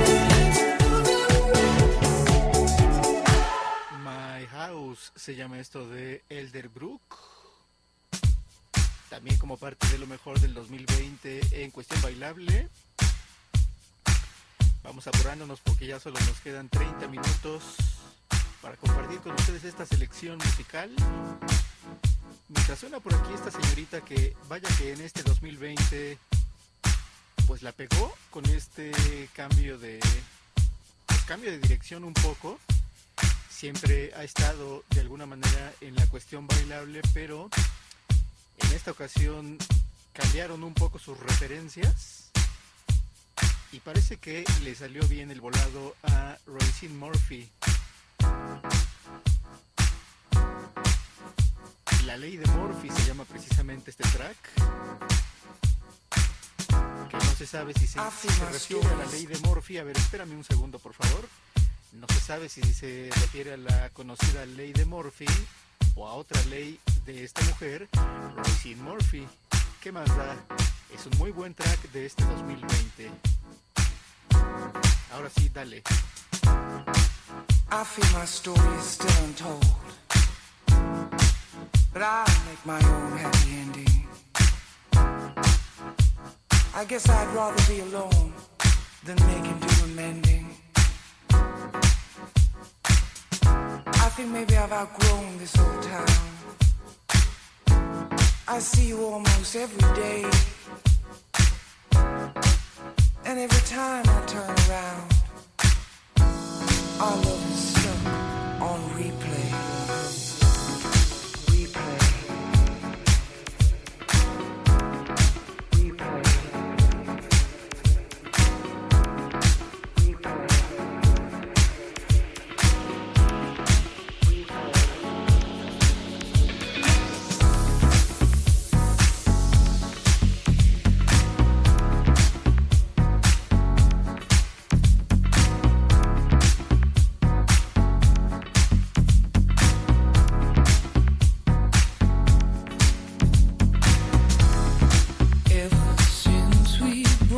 My House se llama esto de Elderbrook. También como parte de lo mejor del 2020 en cuestión bailable. Vamos apurándonos porque ya solo nos quedan 30 minutos para compartir con ustedes esta selección musical. Mientras suena por aquí esta señorita que vaya que en este 2020 pues la pegó con este cambio de dirección un poco. Siempre ha estado de alguna manera en la cuestión bailable, pero en esta ocasión cambiaron un poco sus referencias y parece que le salió bien el volado a Roisin Murphy. La ley de Murphy se llama precisamente este track, que no se sabe si se refiere a la ley de Murphy. A ver, espérame un segundo, por favor. No se sabe si se refiere a la conocida ley de Murphy o a otra ley de esta mujer, Roisin Murphy. ¿Qué más da? Es un muy buen track de este 2020. Ahora sí, dale. I feel my story is still untold, but I'll make my own happy ending. I guess I'd rather be alone than making do and mending. I think maybe I've outgrown this old town. I see you almost every day, and every time I turn around, our love is stuck on replay. Replay. Replay.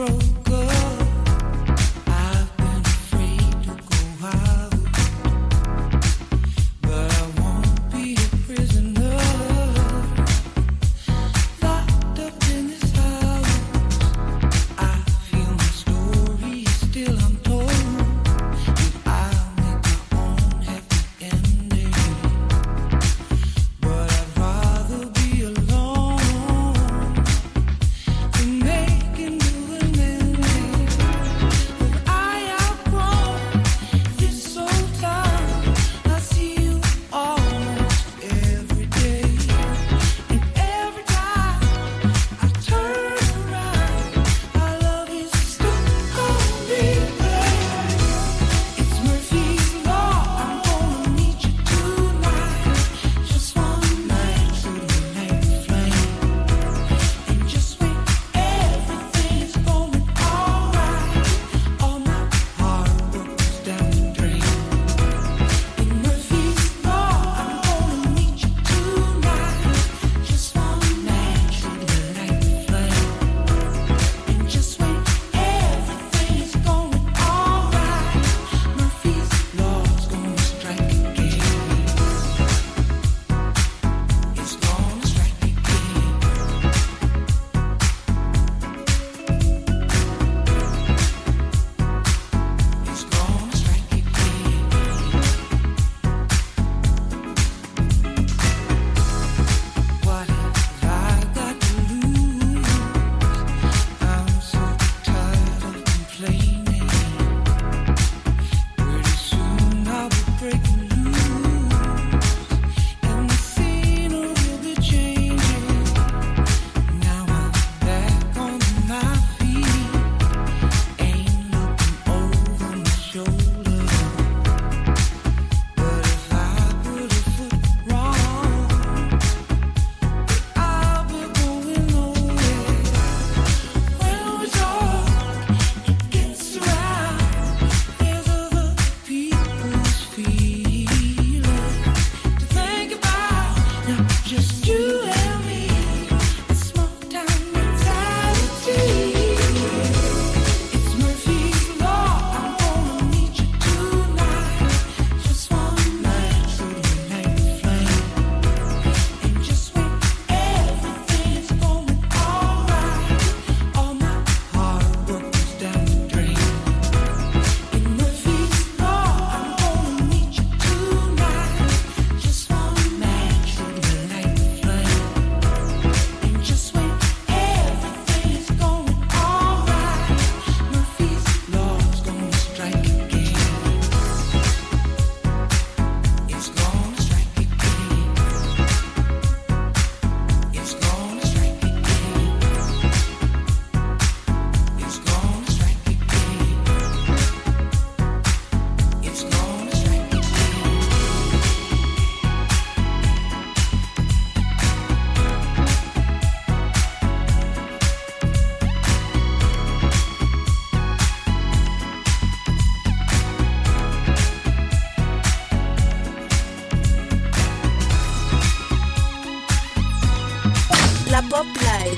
La Pop Live.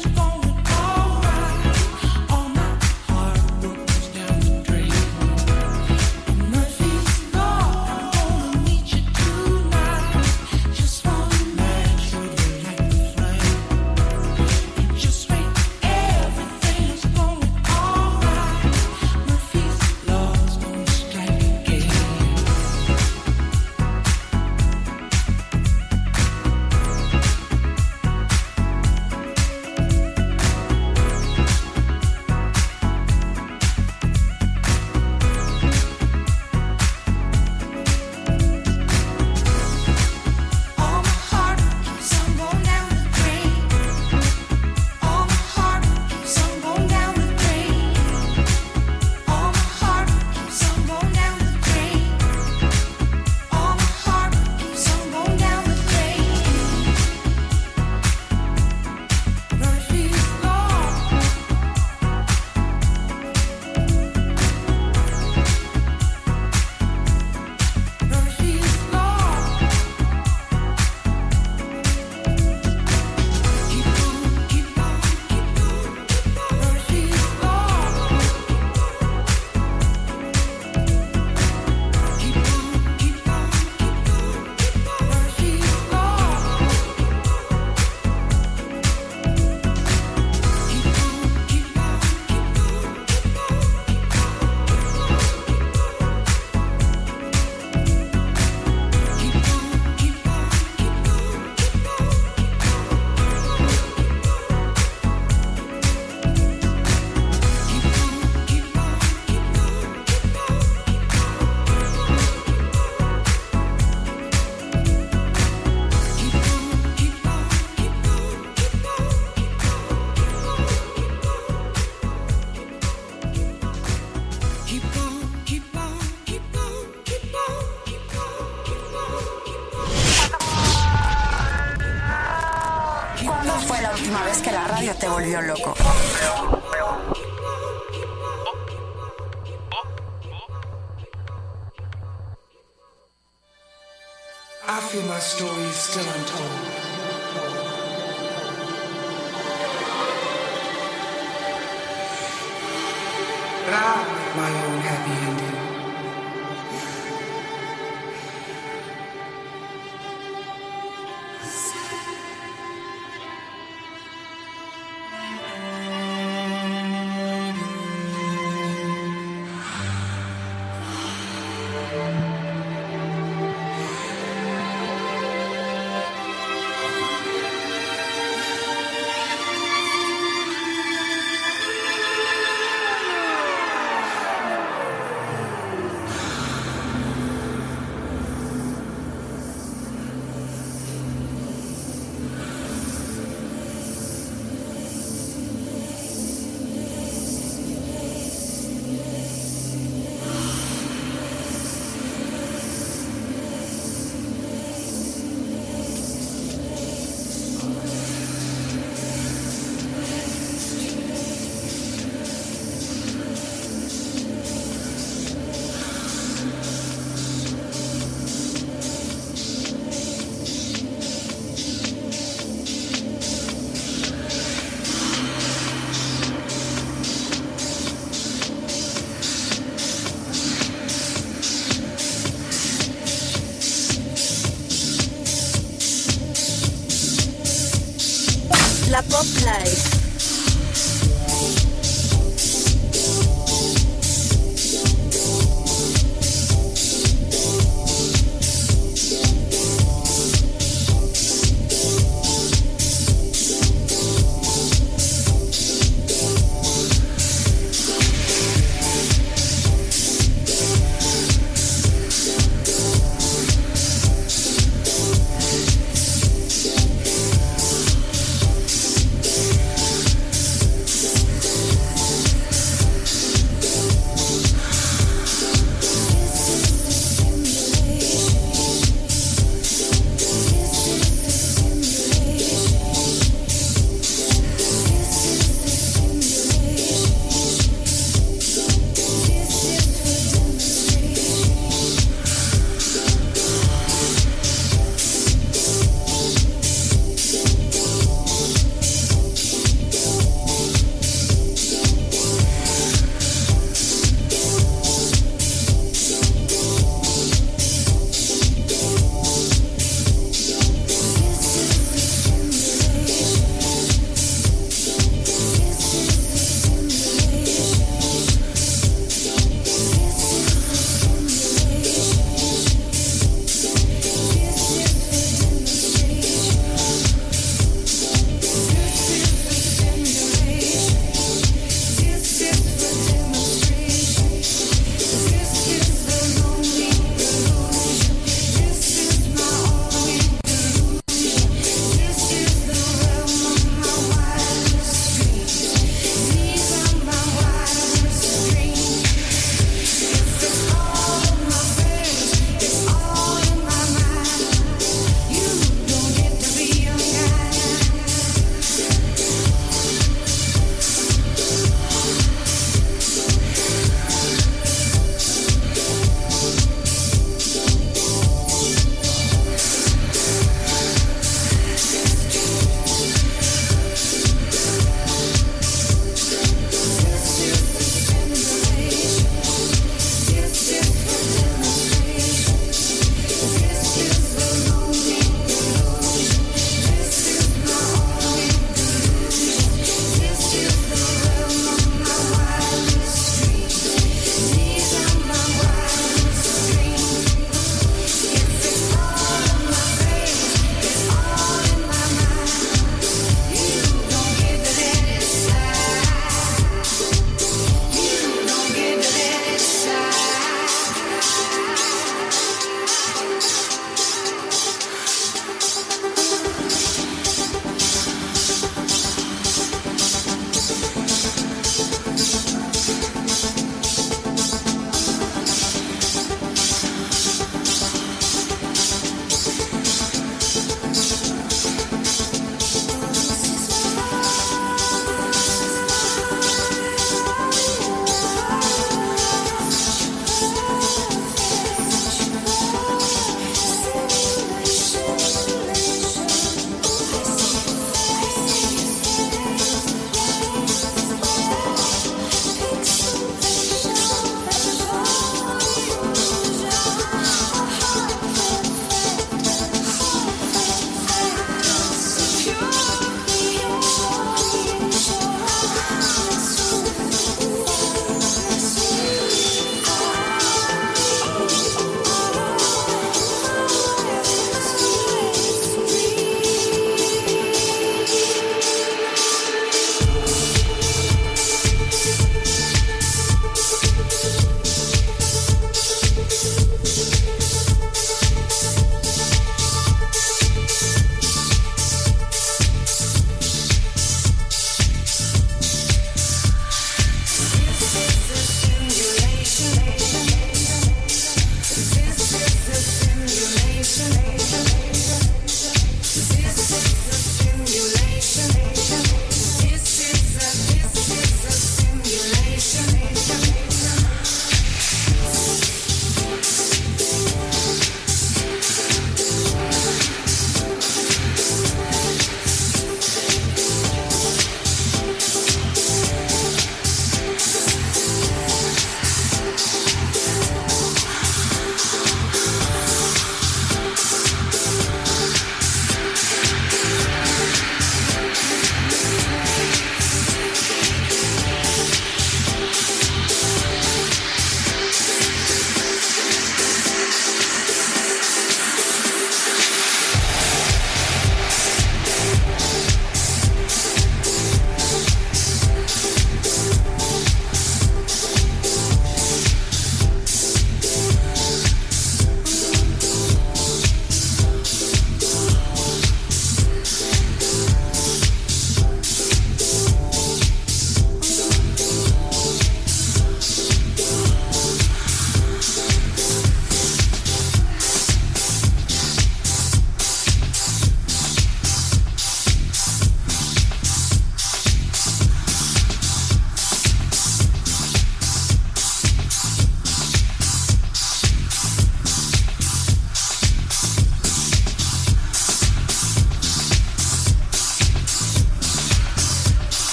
Down the drain. última vez que la radio te volvió loco? I feel my story is still untold. But I'll make my own happy ending. La Pop Life.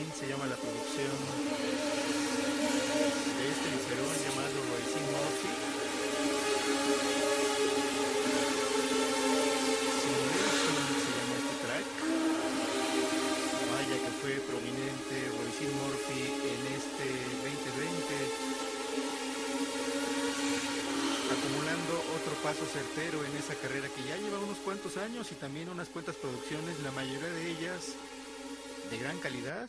Machine se llama la producción de este lucerón llamado Roisin Murphy. Simulation se llama este track. Vaya que fue prominente Roisin Murphy en este 2020, acumulando otro paso certero en esa carrera que ya lleva unos cuantos años y también unas cuantas producciones, la mayoría de ellas de gran calidad.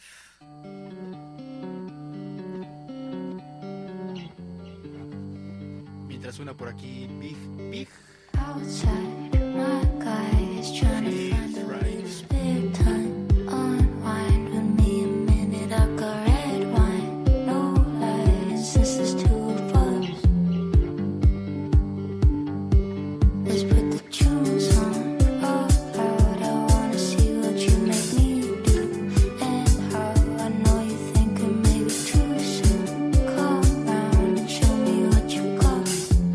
Mientras suena por aquí Big Big. Outside, my guy is trying to find a little spare time. Unwind with me a minute, I've got red wine. No lies, this is two of us. Let's put the tunes on, oh loud. I wanna see what you make me do and how. I know you're thinking maybe too soon. Come round and show me what you got.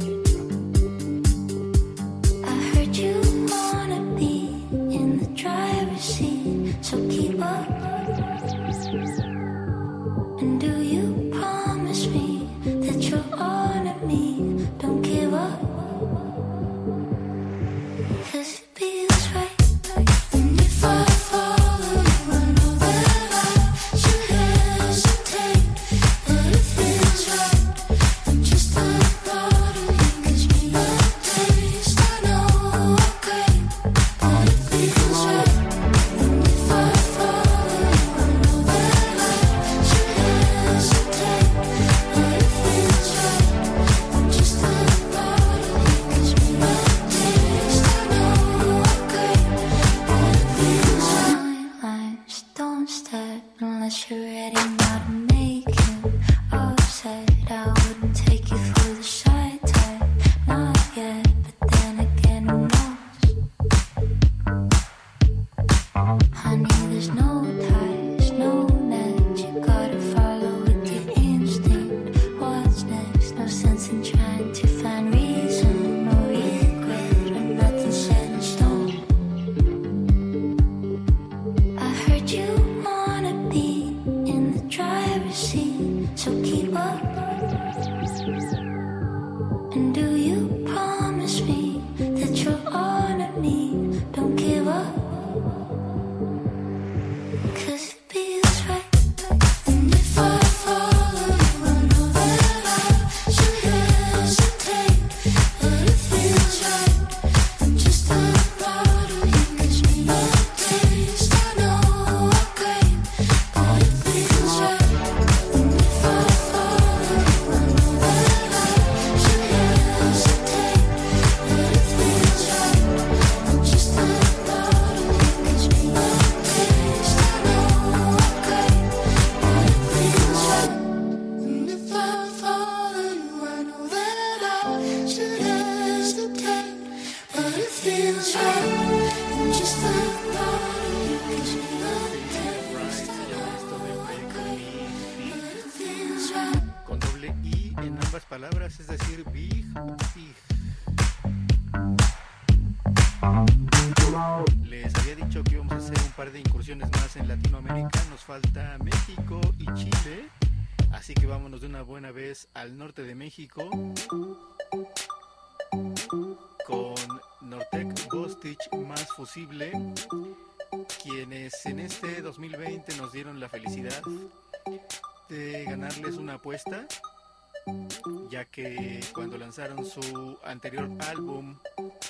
I heard you wanna be in the driver's seat, so keep up. And do you promise me that you'll honor me? Don't give up. 'Cause it feels right. And if I follow you, I know that I should hesitate. But it feels right. I'm just a thought of you gives me a taste. I know I'm great, but it feels right. And if I follow you, I know that I should hesitate. But it feels right. I'm just a thought of you gives me a taste. I know I'm great, but it feels right. Lines don't start unless you're ready now to make him upset. I wouldn't take you for the shy type, not yet, but then again, who knows? Honey, there's no ties, no net. You gotta follow with your instinct. What's next? No sense in trying to find reason, no regret, when nothing's set in stone. I heard you wanna be in the driver's seat, so keep up. And do you promise me that you'll honor me? Don't give up. 'Cause it feels right. And if I follow you, I know that I should hesitate. But it feels right. I'm just a thought of you gives me a taste. I know I'm great, but it feels right. And if I follow you, I know that I should hesitate. But it feels right. I'm just a thought of you gives me a taste. I know I'm great, but it feels right. And if I follow you, I know that I should hesitate. But it feels right. I'm just a thought of you gives me a taste. I know I'm great, but it feels right. Con doble I en ambas palabras, es decir, Big Big. Les había dicho que íbamos a hacer un par de incursiones más en Latinoamérica. Nos falta México y Chile, así que vámonos de una buena vez al norte de México con Nortec Bostich más Fusible, quienes en este 2020 nos dieron la felicidad de ganarles una apuesta, ya que cuando lanzaron su anterior álbum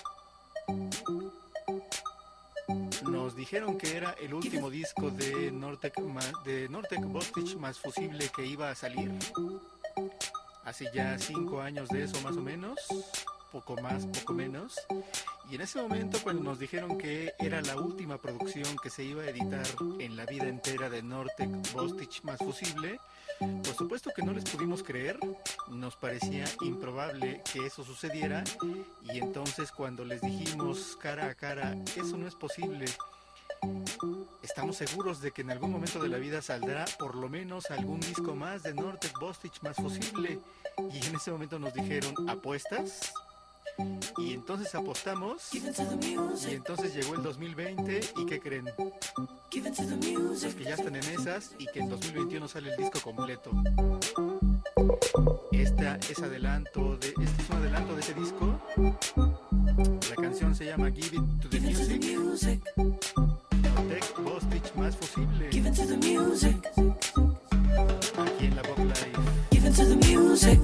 nos dijeron que era el último disco de Nortec Bostich más Fusible que iba a salir. Hace ya 5 años de eso más o menos, poco más, poco menos. Y en ese momento, cuando nos dijeron que era la última producción que se iba a editar en la vida entera de Nortec Bostich más Fusible, por supuesto que no les pudimos creer, nos parecía improbable que eso sucediera. Y entonces, cuando les dijimos cara a cara, eso no es posible, estamos seguros de que en algún momento de la vida saldrá por lo menos algún disco más de Nortec Bostich más Fusible. Y en ese momento nos dijeron, ¿apuestas? Y entonces apostamos, y entonces llegó el 2020, ¿y qué creen? Pues que ya están en esas y que en 2021 sale el disco completo. Este es un adelanto de ese disco. La canción se llama Give It to the Music. Nortec, Bostich, más posible. Give it to the music. Aquí en la Pop Live. Give it to the music.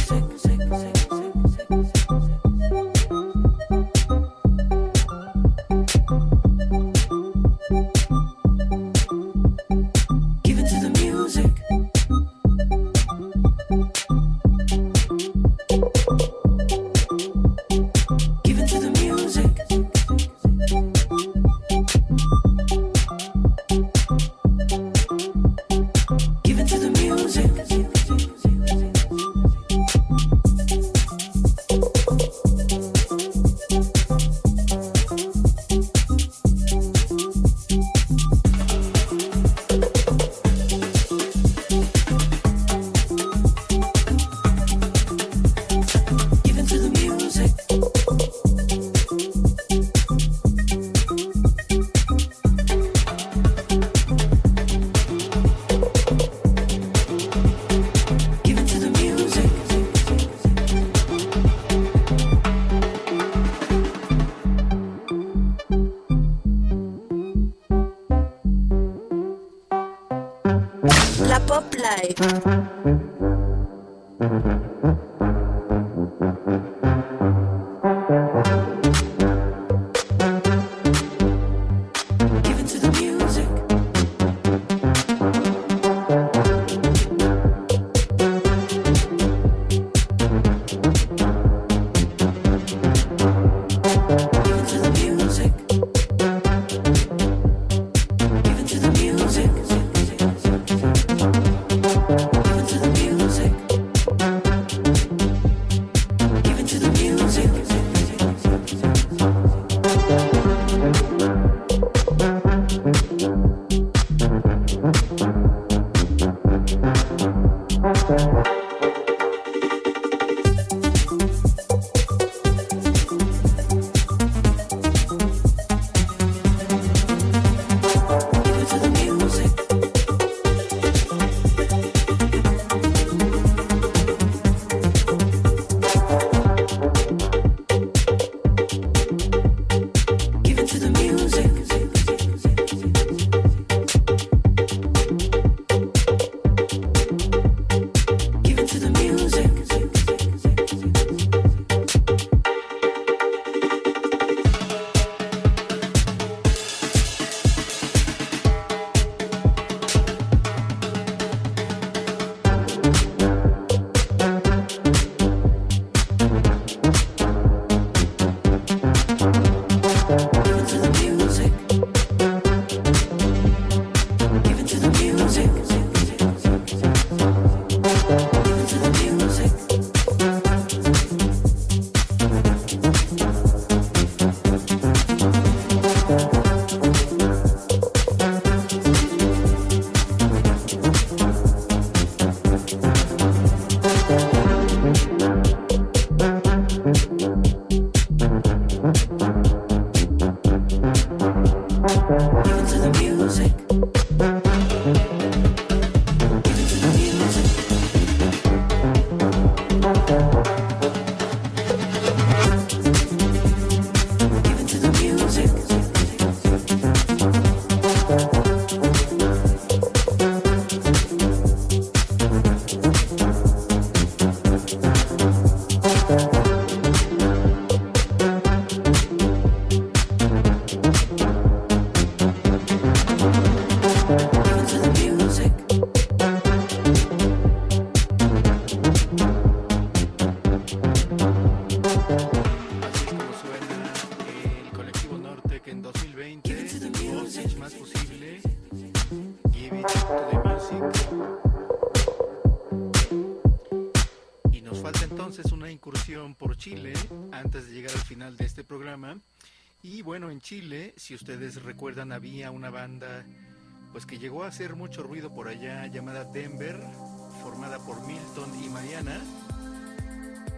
Y bueno, en Chile, si ustedes recuerdan, había una banda pues que llegó a hacer mucho ruido por allá, llamada Denver, formada por Milton y Mariana.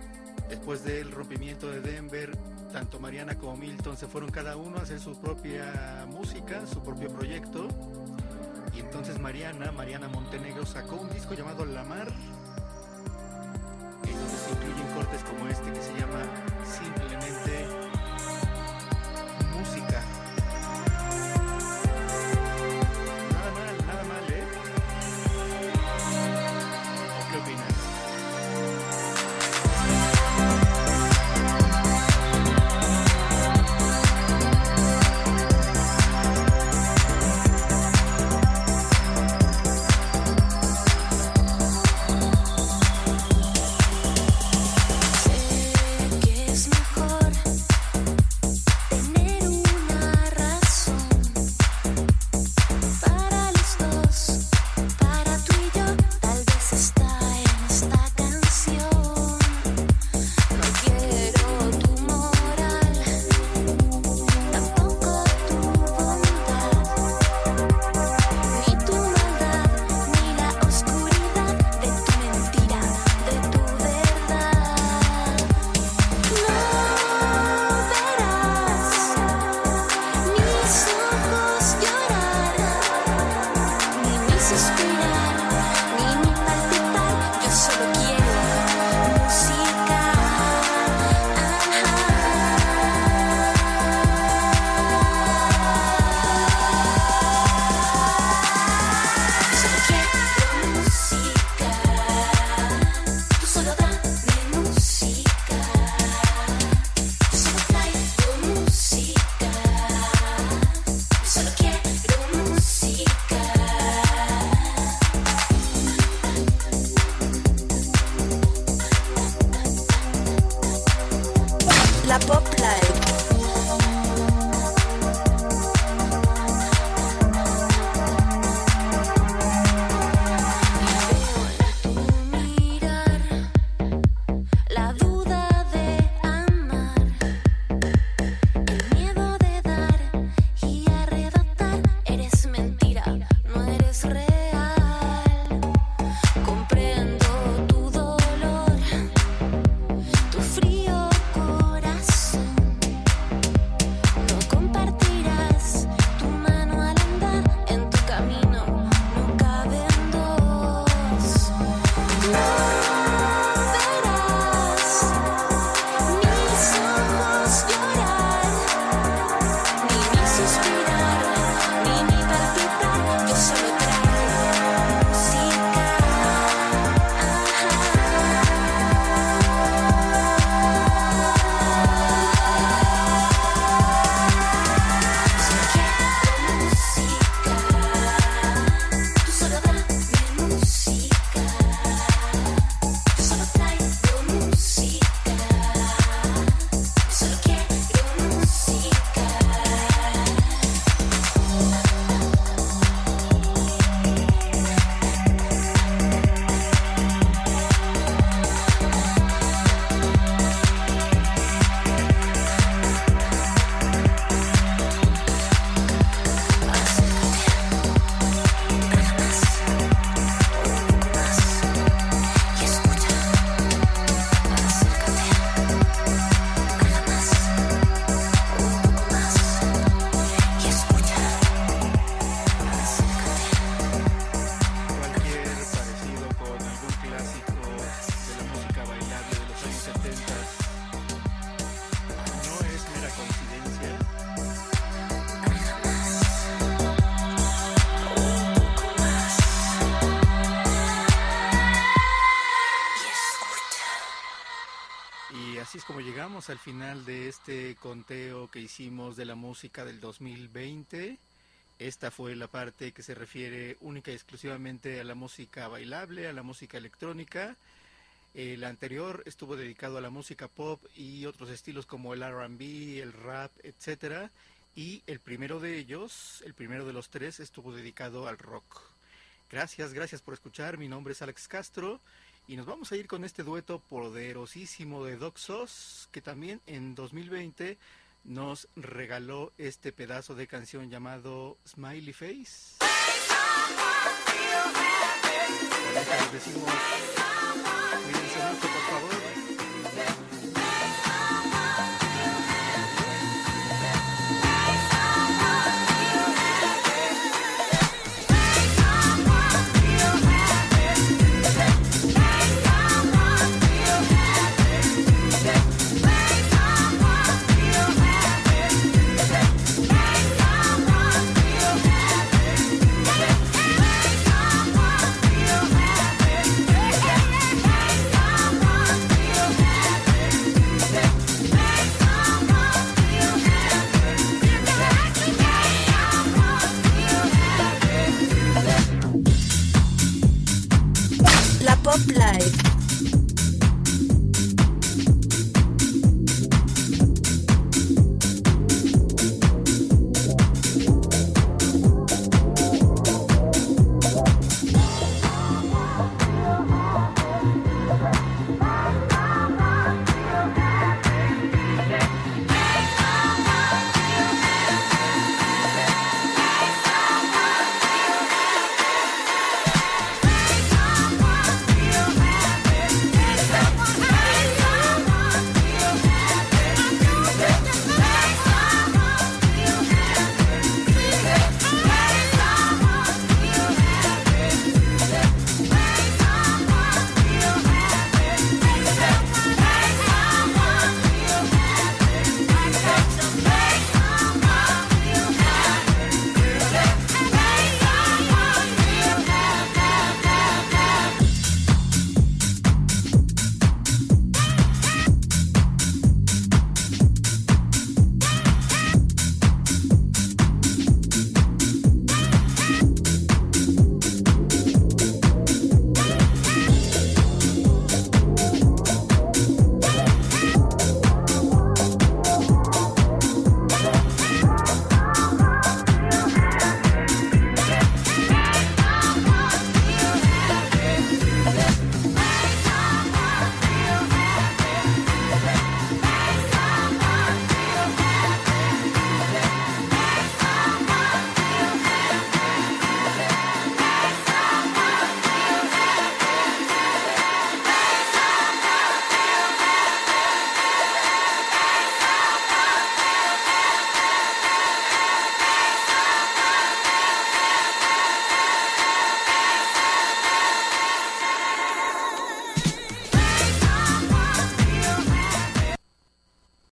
Después del rompimiento de Denver, tanto Mariana como Milton se fueron cada uno a hacer su propia música, su propio proyecto. Y entonces Mariana Montenegro sacó un disco llamado La Mar, en donde se incluyen cortes como este que se llama simplemente Música. Nada mal, ¿eh? ¿O qué opinas? Llegamos al final de este conteo que hicimos de la música del 2020. Esta fue la parte que se refiere única y exclusivamente a la música bailable, a la música electrónica. El anterior estuvo dedicado a la música pop y otros estilos como el R&B, el rap, etcétera. Y el primero de ellos, el primero de los tres, estuvo dedicado al rock. Gracias por escuchar. Mi nombre es Alex Castro. Y nos vamos a ir con este dueto poderosísimo de Doc Sos, que también en 2020 nos regaló este pedazo de canción llamado Smiley Face. Les decimos, cuídense mucho, por favor. Pop Life.